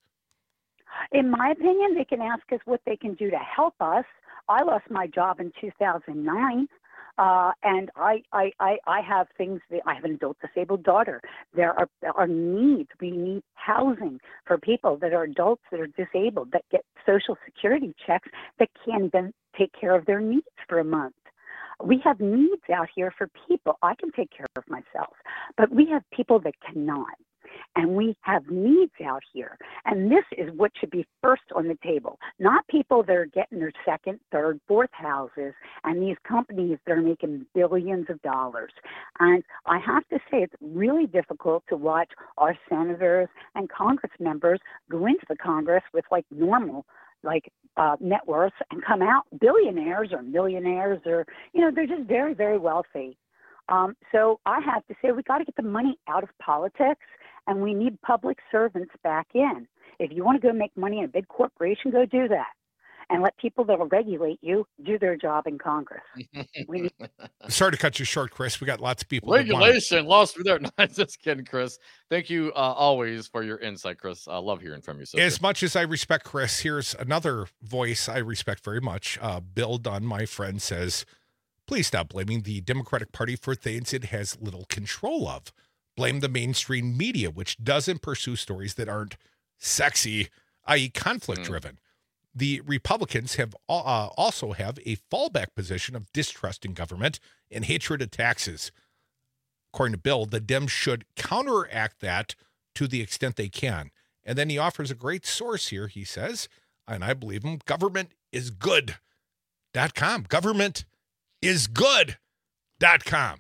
In my opinion, they can ask us what they can do to help us. I lost my job in two thousand nine. Uh, and I, I, I, I have things that I have an adult disabled daughter. There are, there are needs. We need housing for people that are adults that are disabled that get Social Security checks that can't even take care of their needs for a month. We have needs out here for people. I can take care of myself, but we have people that cannot. And we have needs out here. And this is what should be first on the table, not people that are getting their second, third, fourth houses and these companies that are making billions of dollars. And I have to say, it's really difficult to watch our senators and Congress members go into the Congress with like normal like uh, net worths and come out billionaires or millionaires or, you know, they're just very, very wealthy. Um, so I have to say we got to get the money out of politics, and we need public servants back in. If you want to go make money in a big corporation, go do that. And let people that will regulate you do their job in Congress. We need- Sorry to cut you short, Chris. We got lots of people. that wanna- Regulation lost me there. No, I'm just kidding, Chris. Thank you uh, always for your insight, Chris. I love hearing from you. So As much as I respect Chris, here's another voice I respect very much. Uh, Bill Dunn, my friend, says, please stop blaming the Democratic Party for things it has little control of. Blame the mainstream media, which doesn't pursue stories that aren't sexy, that is conflict-driven. Mm. The Republicans have uh, also have a fallback position of distrust in government and hatred of taxes. According to Bill, the Dems should counteract that to the extent they can. And then he offers a great source here, he says, and I believe him, government is good dot com. Government is good dot com.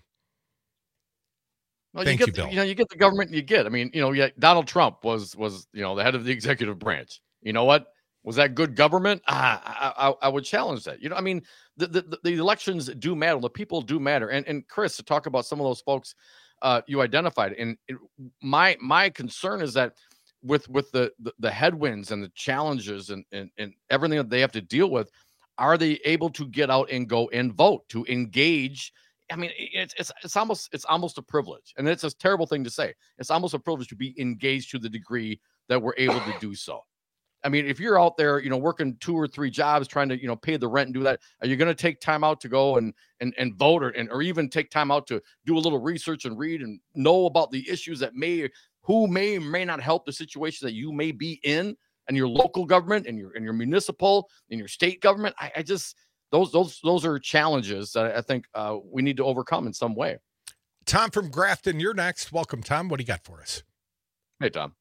Well, Thank you, you, get Bill. The, you know, you get the government you get. I mean, you know, yeah, Donald Trump was was you know the head of the executive branch. You know what? Was that good government? Ah, I, I, I would challenge that. You know, I mean, the, the the elections do matter. The people do matter. And and Chris, to talk about some of those folks uh, you identified, and it, my my concern is that with with the, the the headwinds and the challenges and, and and everything that they have to deal with, are they able to get out and go and vote, to engage? I mean, it's it's it's almost it's almost a privilege, and it's a terrible thing to say. It's almost a privilege to be engaged to the degree that we're able to do so. I mean, if you're out there, you know, working two or three jobs, trying to, you know, pay the rent and do that, are you going to take time out to go and and and vote, or and or even take time out to do a little research and read and know about the issues that may, who may or may not help the situation that you may be in, and your local government and your and your municipal and your state government? I, I just those those those are challenges that I think uh, we need to overcome in some way. Tom from Grafton, you're next. Welcome, Tom. What do you got for us? Hey, Tom.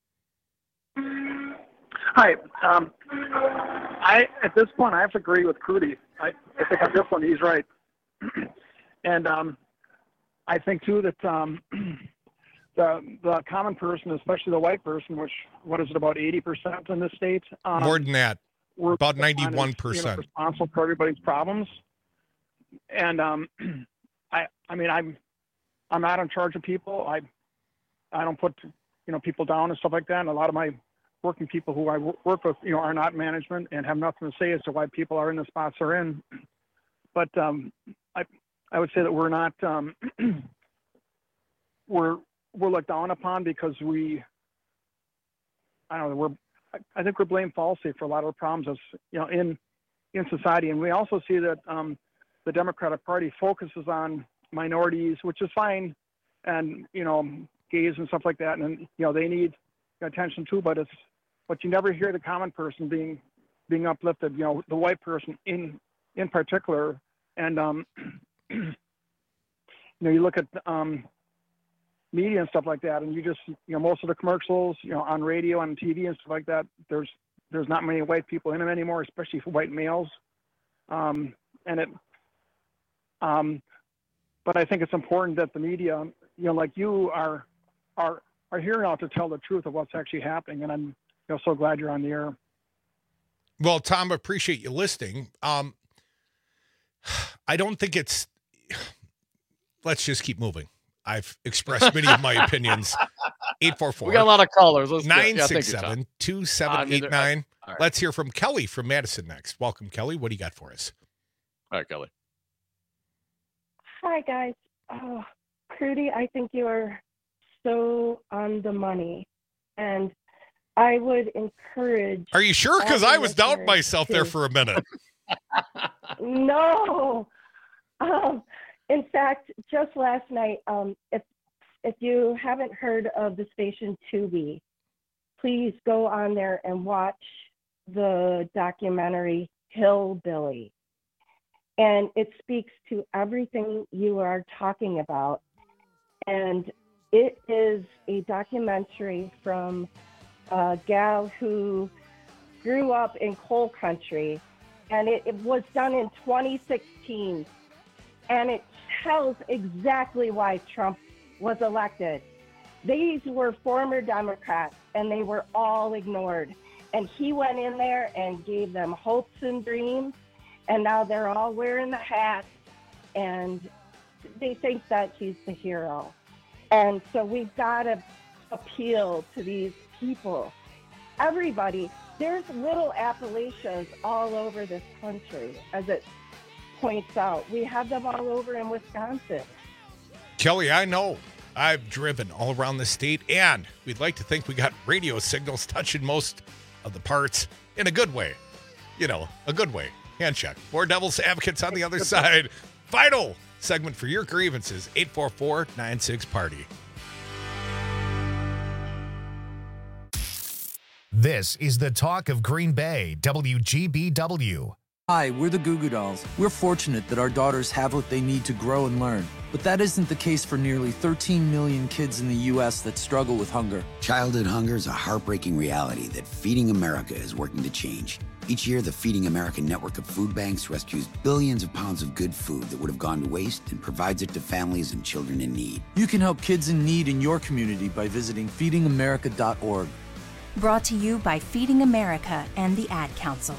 Hi. Um, I at this point I have to agree with Crudy. I, I think on this one he's right, and um, I think too that um, the the common person, especially the white person, which what is it about eighty percent in this state? Um, More than that, we're about ninety-one percent. You know, responsible for everybody's problems, and um, I I mean I'm I'm not in charge of people. I I don't put you know people down and stuff like that. And a lot of my working people who I work with, you know, are not management and have nothing to say as to why people are in the spots they're in. But um, I, I would say that we're not, um, we're we're looked down upon because we, I don't know, we're, I think we're blamed falsely for a lot of the problems that's, you know, in in society. And we also see that um, the Democratic Party focuses on minorities, which is fine, and you know, gays and stuff like that, and you know, they need attention too. But it's But you never hear the common person being being uplifted, you know, the white person in in particular. And, um, you know, you look at um, media and stuff like that, and you just, you know, most of the commercials, you know, on radio, on T V and stuff like that, there's there's not many white people in them anymore, especially for white males. Um, and it, um, but I think it's important that the media, you know, like you are are are here now to tell the truth of what's actually happening. And I'm I'm so glad you're on the air. Well, Tom, appreciate you listening. Um, I don't think it's, let's just keep moving. I've expressed many of my opinions. eight four four. We got a lot of callers. Let's nine six seven, two seven eight nine. Right. Let's hear from Kelly from Madison next. Welcome, Kelly. What do you got for us? All right, Kelly. Hi, guys. Oh, Crudy, I think you are so on the money. And I would encourage. Are you sure? Because I was doubting myself to, there for a minute. No. Um, in fact, just last night, um, if if you haven't heard of the station Tubi, please go on there and watch the documentary Hillbilly. And it speaks to everything you are talking about. And it is a documentary from a gal who grew up in coal country, and it, it was done in twenty sixteen, and it tells exactly why Trump was elected. These were former Democrats, and they were all ignored, and he went in there and gave them hopes and dreams, and now they're all wearing the hats, and they think that he's the hero. And so we've got to appeal to these people. Everybody, there's little Appalachians all over this country, as it points out. We have them all over in Wisconsin. Kelly, I know. I've driven all around the state, and we'd like to think we got radio signals touching most of the parts in a good way. You know, a good way. Hand check. More Devil's Advocates on the other side. Final segment for your grievances. eight four four, nine six, party. This is the talk of Green Bay, W G B W. Hi, we're the Goo Goo Dolls. We're fortunate that our daughters have what they need to grow and learn. But that isn't the case for nearly thirteen million kids in the U S that struggle with hunger. Childhood hunger is a heartbreaking reality that Feeding America is working to change. Each year, the Feeding America network of food banks rescues billions of pounds of good food that would have gone to waste and provides it to families and children in need. You can help kids in need in your community by visiting feeding america dot org. Brought to you by Feeding America and the Ad Council.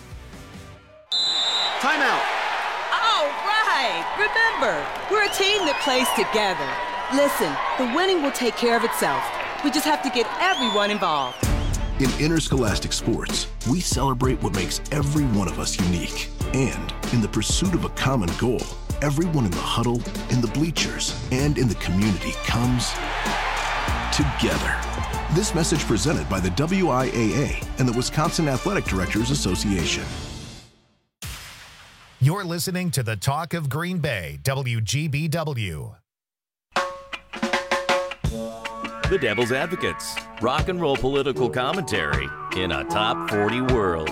Timeout. All right. Remember, we're a team that plays together. Listen, the winning will take care of itself. We just have to get everyone involved. In Interscholastic Sports, we celebrate what makes every one of us unique. And in the pursuit of a common goal, everyone in the huddle, in the bleachers, and in the community comes together. This message presented by the W I A A and the Wisconsin Athletic Directors Association. You're listening to the Talk of Green Bay, W G B W. The Devil's Advocates, rock and roll political commentary in a top forty world.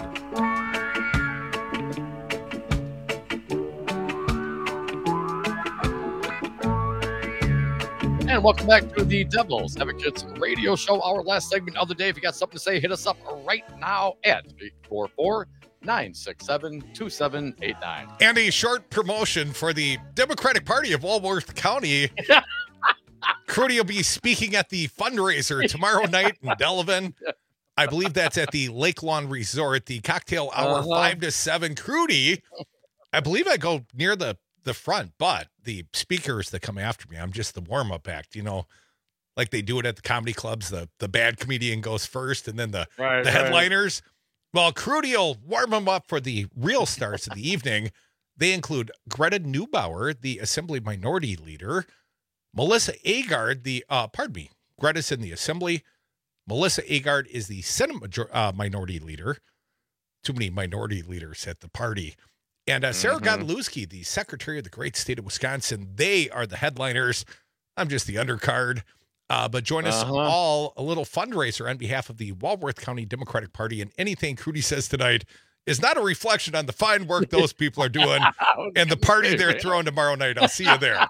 And welcome back to the Devil's Advocates radio show, our last segment of the day. If you got something to say, hit us up right now at eight four four, nine six seven, two seven eight nine. And a short promotion for the Democratic Party of Walworth County. Crudy will be speaking at the fundraiser tomorrow night in Delavan. I believe that's at the Lake Lawn Resort, the cocktail hour, Uh-huh. five to seven. Crudy, I believe I go near the the front, but the speakers that come after me, I'm just the warm-up act, you know, like they do it at the comedy clubs. The the bad comedian goes first, and then the, Right, the right. headliners. Well, Crudy will warm them up for the real stars of the evening. They include Greta Neubauer, the Assembly Minority Leader, Melissa Agard, the, uh, pardon me, Greta's in the Assembly. Melissa Agard is the Senate major, uh, Minority Leader. Too many minority leaders at the party. And uh, Sarah Mhm. Godlewski, the Secretary of the great state of Wisconsin, they are the headliners. I'm just the undercard. Uh, but join us Uh-huh. all, a little fundraiser on behalf of the Walworth County Democratic Party. And anything Crudy says tonight is not a reflection on the fine work those people are doing and the party they're throwing tomorrow night. I'll see you there.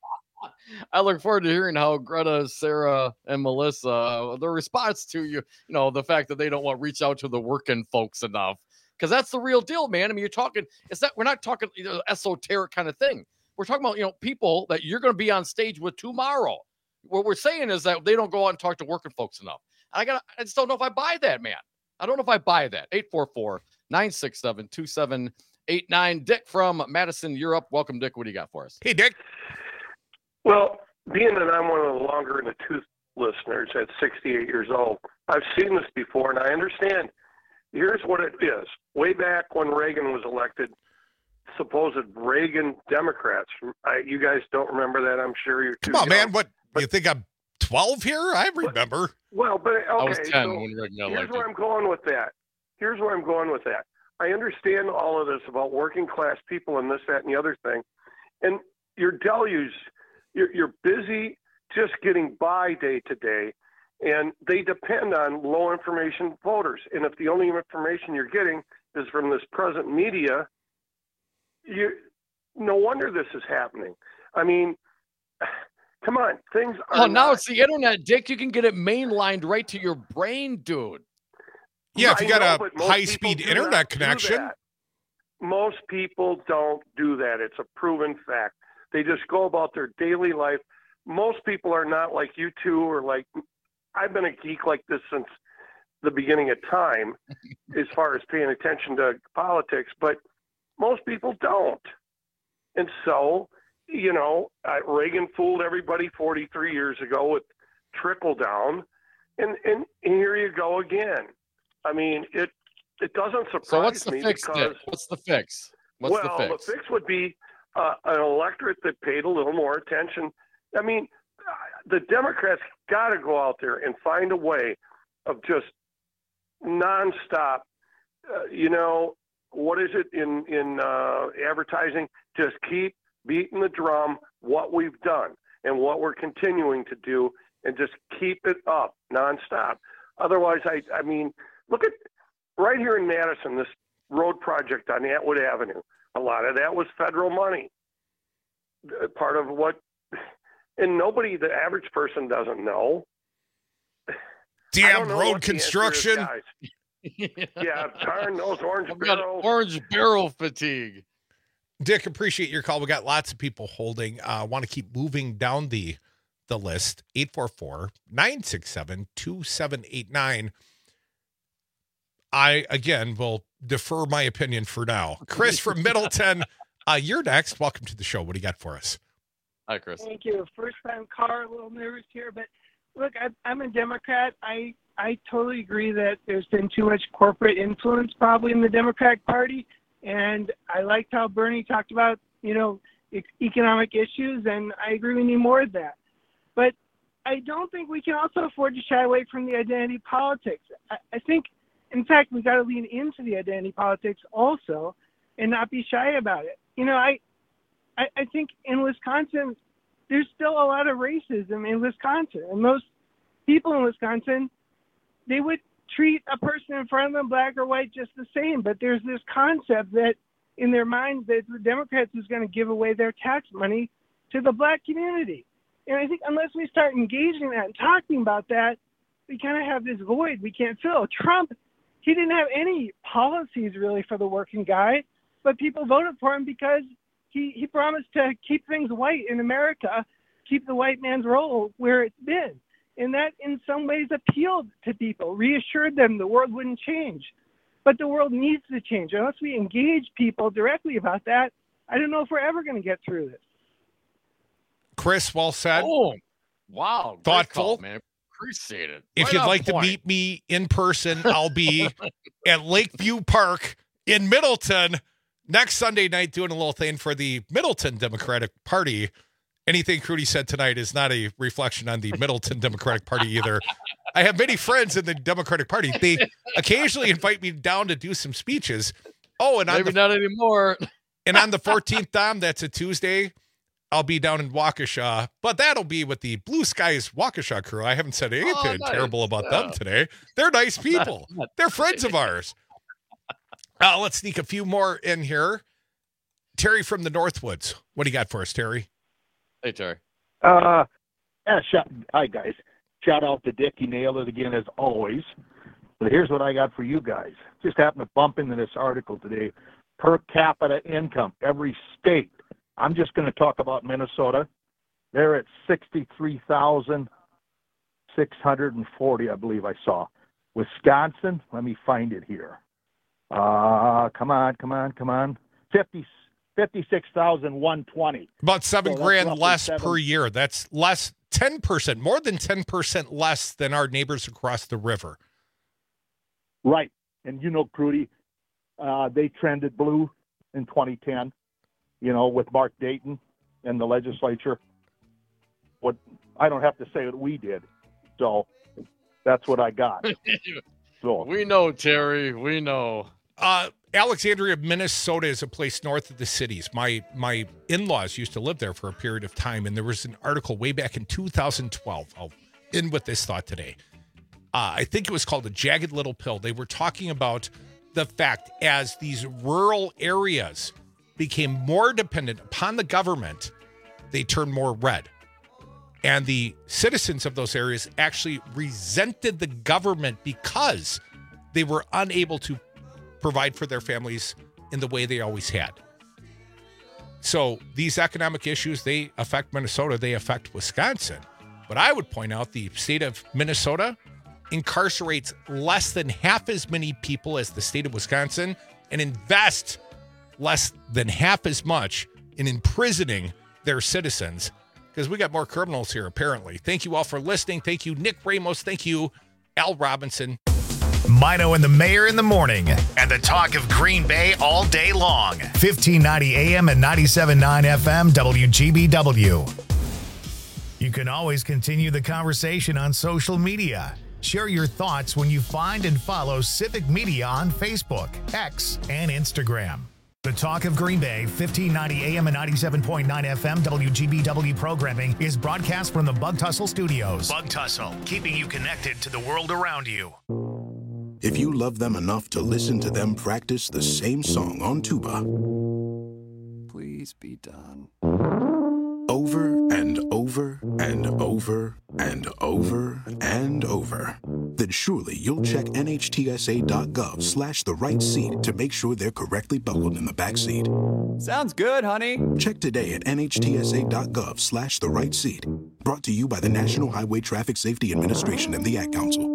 I look forward to hearing how Greta, Sarah, and Melissa, uh, their response to you, you know, the fact that they don't want to reach out to the working folks enough. Because that's the real deal, man. I mean, you're talking, it's that we're not talking you know, esoteric kind of thing. We're talking about, you know, people that you're going to be on stage with tomorrow. What we're saying is that they don't go out and talk to working folks enough. I got, I just don't know if I buy that, man. I don't know if I buy that. eight four four, nine six seven, two seven eight nine. Dick from Madison, Europe. Welcome, Dick. What do you got for us? Hey, Dick. Well, being that I'm one of the longer in the tooth listeners at sixty-eight years old, I've seen this before, and I understand. Here's what it is. Way back when Reagan was elected, supposed Reagan Democrats, I, you guys don't remember that, I'm sure. You're too Come on, young. man. What, you think I'm twelve here? I remember. Well, but okay, I was ten so when Reagan got here's elected. where I'm going with that. Here's where I'm going with that. I understand all of this about working class people and this, that, and the other thing. And your deluge, you're, you're busy just getting by day to day, and they depend on low information voters. And if the only information you're getting is from this present media, you no wonder this is happening. I mean, come on, things are. Oh, now not- it's the internet, Dick. You can get it mainlined right to your brain, dude. Yeah, if you I got know, a but most high-speed people do internet not do connection. that. Most people don't do that. It's a proven fact. They just go about their daily life. Most people are not like you two or like I've been a geek like this since the beginning of time as far as paying attention to politics, but most people don't. And so, you know, uh, Reagan fooled everybody forty-three years ago with trickle down. And, and here you go again. I mean, it it doesn't surprise So what's the me fix, because Dick? What's the fix? What's well, the fix? the fix would be uh, an electorate that paid a little more attention. I mean, the Democrats got to go out there and find a way of just nonstop. Uh, you know, what is it in in uh, advertising? Just keep beating the drum. What we've done and what we're continuing to do, and just keep it up nonstop. Otherwise, I I mean, look at right here in Madison, this road project on Atwood Avenue. A lot of that was federal money. Uh, Part of what, and nobody, the average person doesn't know. I Damn don't know road what the answer is, construction. guys. Yeah, darn those orange I've got barrels. orange barrel fatigue. Dick, appreciate your call. We got lots of people holding. I uh, want to keep moving down the the list. eight four four, nine six seven, two seven eight nine. I, again, will defer my opinion for now. Chris from Middleton, uh, you're next. Welcome to the show. What do you got for us? Hi, Chris. Thank you. First time caller, a little nervous here, but look, I, I'm a Democrat. I I totally agree that there's been too much corporate influence probably in the Democratic Party. And I liked how Bernie talked about, you know, e- economic issues, and I agree we need more of that. But I don't think we can also afford to shy away from the identity politics. I, I think, in fact, we got to lean into the identity politics also and not be shy about it. You know, I, I, I think in Wisconsin, there's still a lot of racism in Wisconsin. And most people in Wisconsin, they would treat a person in front of them, black or white, just the same. But there's this concept that in their minds that the Democrats is going to give away their tax money to the black community. And I think unless we start engaging that and talking about that, we kind of have this void we can't fill. Trump, he didn't have any policies really for the working guy, but people voted for him because he, he promised to keep things white in America, keep the white man's role where it's been. And that in some ways appealed to people, reassured them the world wouldn't change. But the world needs to change. Unless we engage people directly about that, I don't know if we're ever going to get through this. Chris, well said. Oh, wow. Thoughtful. Call, man. Appreciate it. If Right you'd on like point. to meet me in person, I'll be at Lakeview Park in Middleton next Sunday night doing a little thing for the Middleton Democratic Party. Anything Crudy said tonight is not a reflection on the Middleton Democratic Party either. I have many friends in the Democratic Party. They occasionally invite me down to do some speeches. Oh, and on Maybe the, not anymore. And on the fourteenth, Dom, that's a Tuesday, I'll be down in Waukesha, but that'll be with the Blue Skies Waukesha crew. I haven't said anything Oh, nice. terrible about Yeah. them today. They're nice people. Not- They're friends of ours. Uh, let's sneak a few more in here. Terry from the Northwoods. What do you got for us, Terry? Hey, Terry. Uh, yeah, shout, hi, guys. Shout out to Dick. He nailed it again, as always. But here's what I got for you guys. Just happened to bump into this article today. Per capita income, every state. I'm just going to talk about Minnesota. They're at sixty-three thousand six hundred forty, I believe I saw. Wisconsin, let me find it here. Uh, come on, come on, come on. fifty, fifty-six thousand one hundred twenty. About seven So that's grand roughly less seven- per year. That's less, ten percent, more than ten percent less than our neighbors across the river. Right. And you know, Crudy, uh, they trended blue in twenty ten, you know, with Mark Dayton and the legislature. What I don't have to say what we did. So that's what I got. So We know, Terry. We know. Uh, Alexandria, Minnesota is a place north of the cities. My my in-laws used to live there for a period of time, and there was an article way back in two thousand twelve. I'll end with this thought today. Uh, I think it was called A Jagged Little Pill. They were talking about the fact as these rural areas became more dependent upon the government, they turned more red. And the citizens of those areas actually resented the government because they were unable to provide for their families in the way they always had. So these economic issues, they affect Minnesota, they affect Wisconsin. But I would point out the state of Minnesota incarcerates less than half as many people as the state of Wisconsin and invests less than half as much in imprisoning their citizens, because we got more criminals here, apparently. Thank you all for listening. Thank you, Nick Ramos. Thank you, Al Robinson. Mino and the Mayor in the morning, and the talk of Green Bay all day long. fifteen ninety A M and ninety-seven point nine F M W G B W. You can always continue the conversation on social media. Share your thoughts when you find and follow Civic Media on Facebook, X, and Instagram. The Talk of Green Bay, fifteen ninety A M and ninety-seven point nine F M W G B W programming is broadcast from the Bug Tussle Studios. Bug Tussle, keeping you connected to the world around you. If you love them enough to listen to them practice the same song on tuba, Please be done. over and over and over and over and over, then surely you'll check N H T S A dot gov slash the right seat to make sure they're correctly buckled in the back seat. Sounds good, honey. Check today at N H T S A dot gov slash the right seat. Brought to you by the National Highway Traffic Safety Administration and the Ad Council.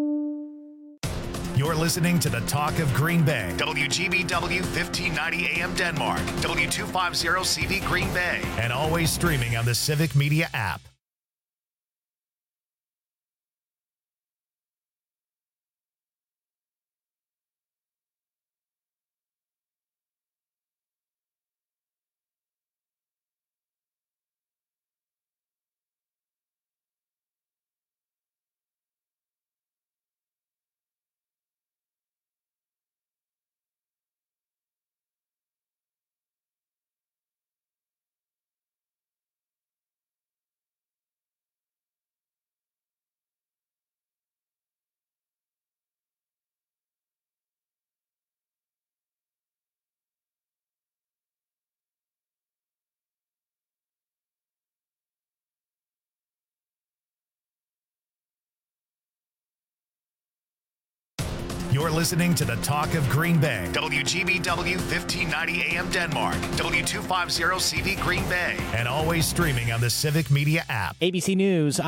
You're listening to the Talk of Green Bay. W G B W fifteen ninety A M Denmark. W two fifty C V Green Bay. And always streaming on the Civic Media app. You're listening to the Talk of Green Bay. W G B W fifteen ninety A M Denmark. W two fifty C D Green Bay. And always streaming on the Civic Media app. A B C News.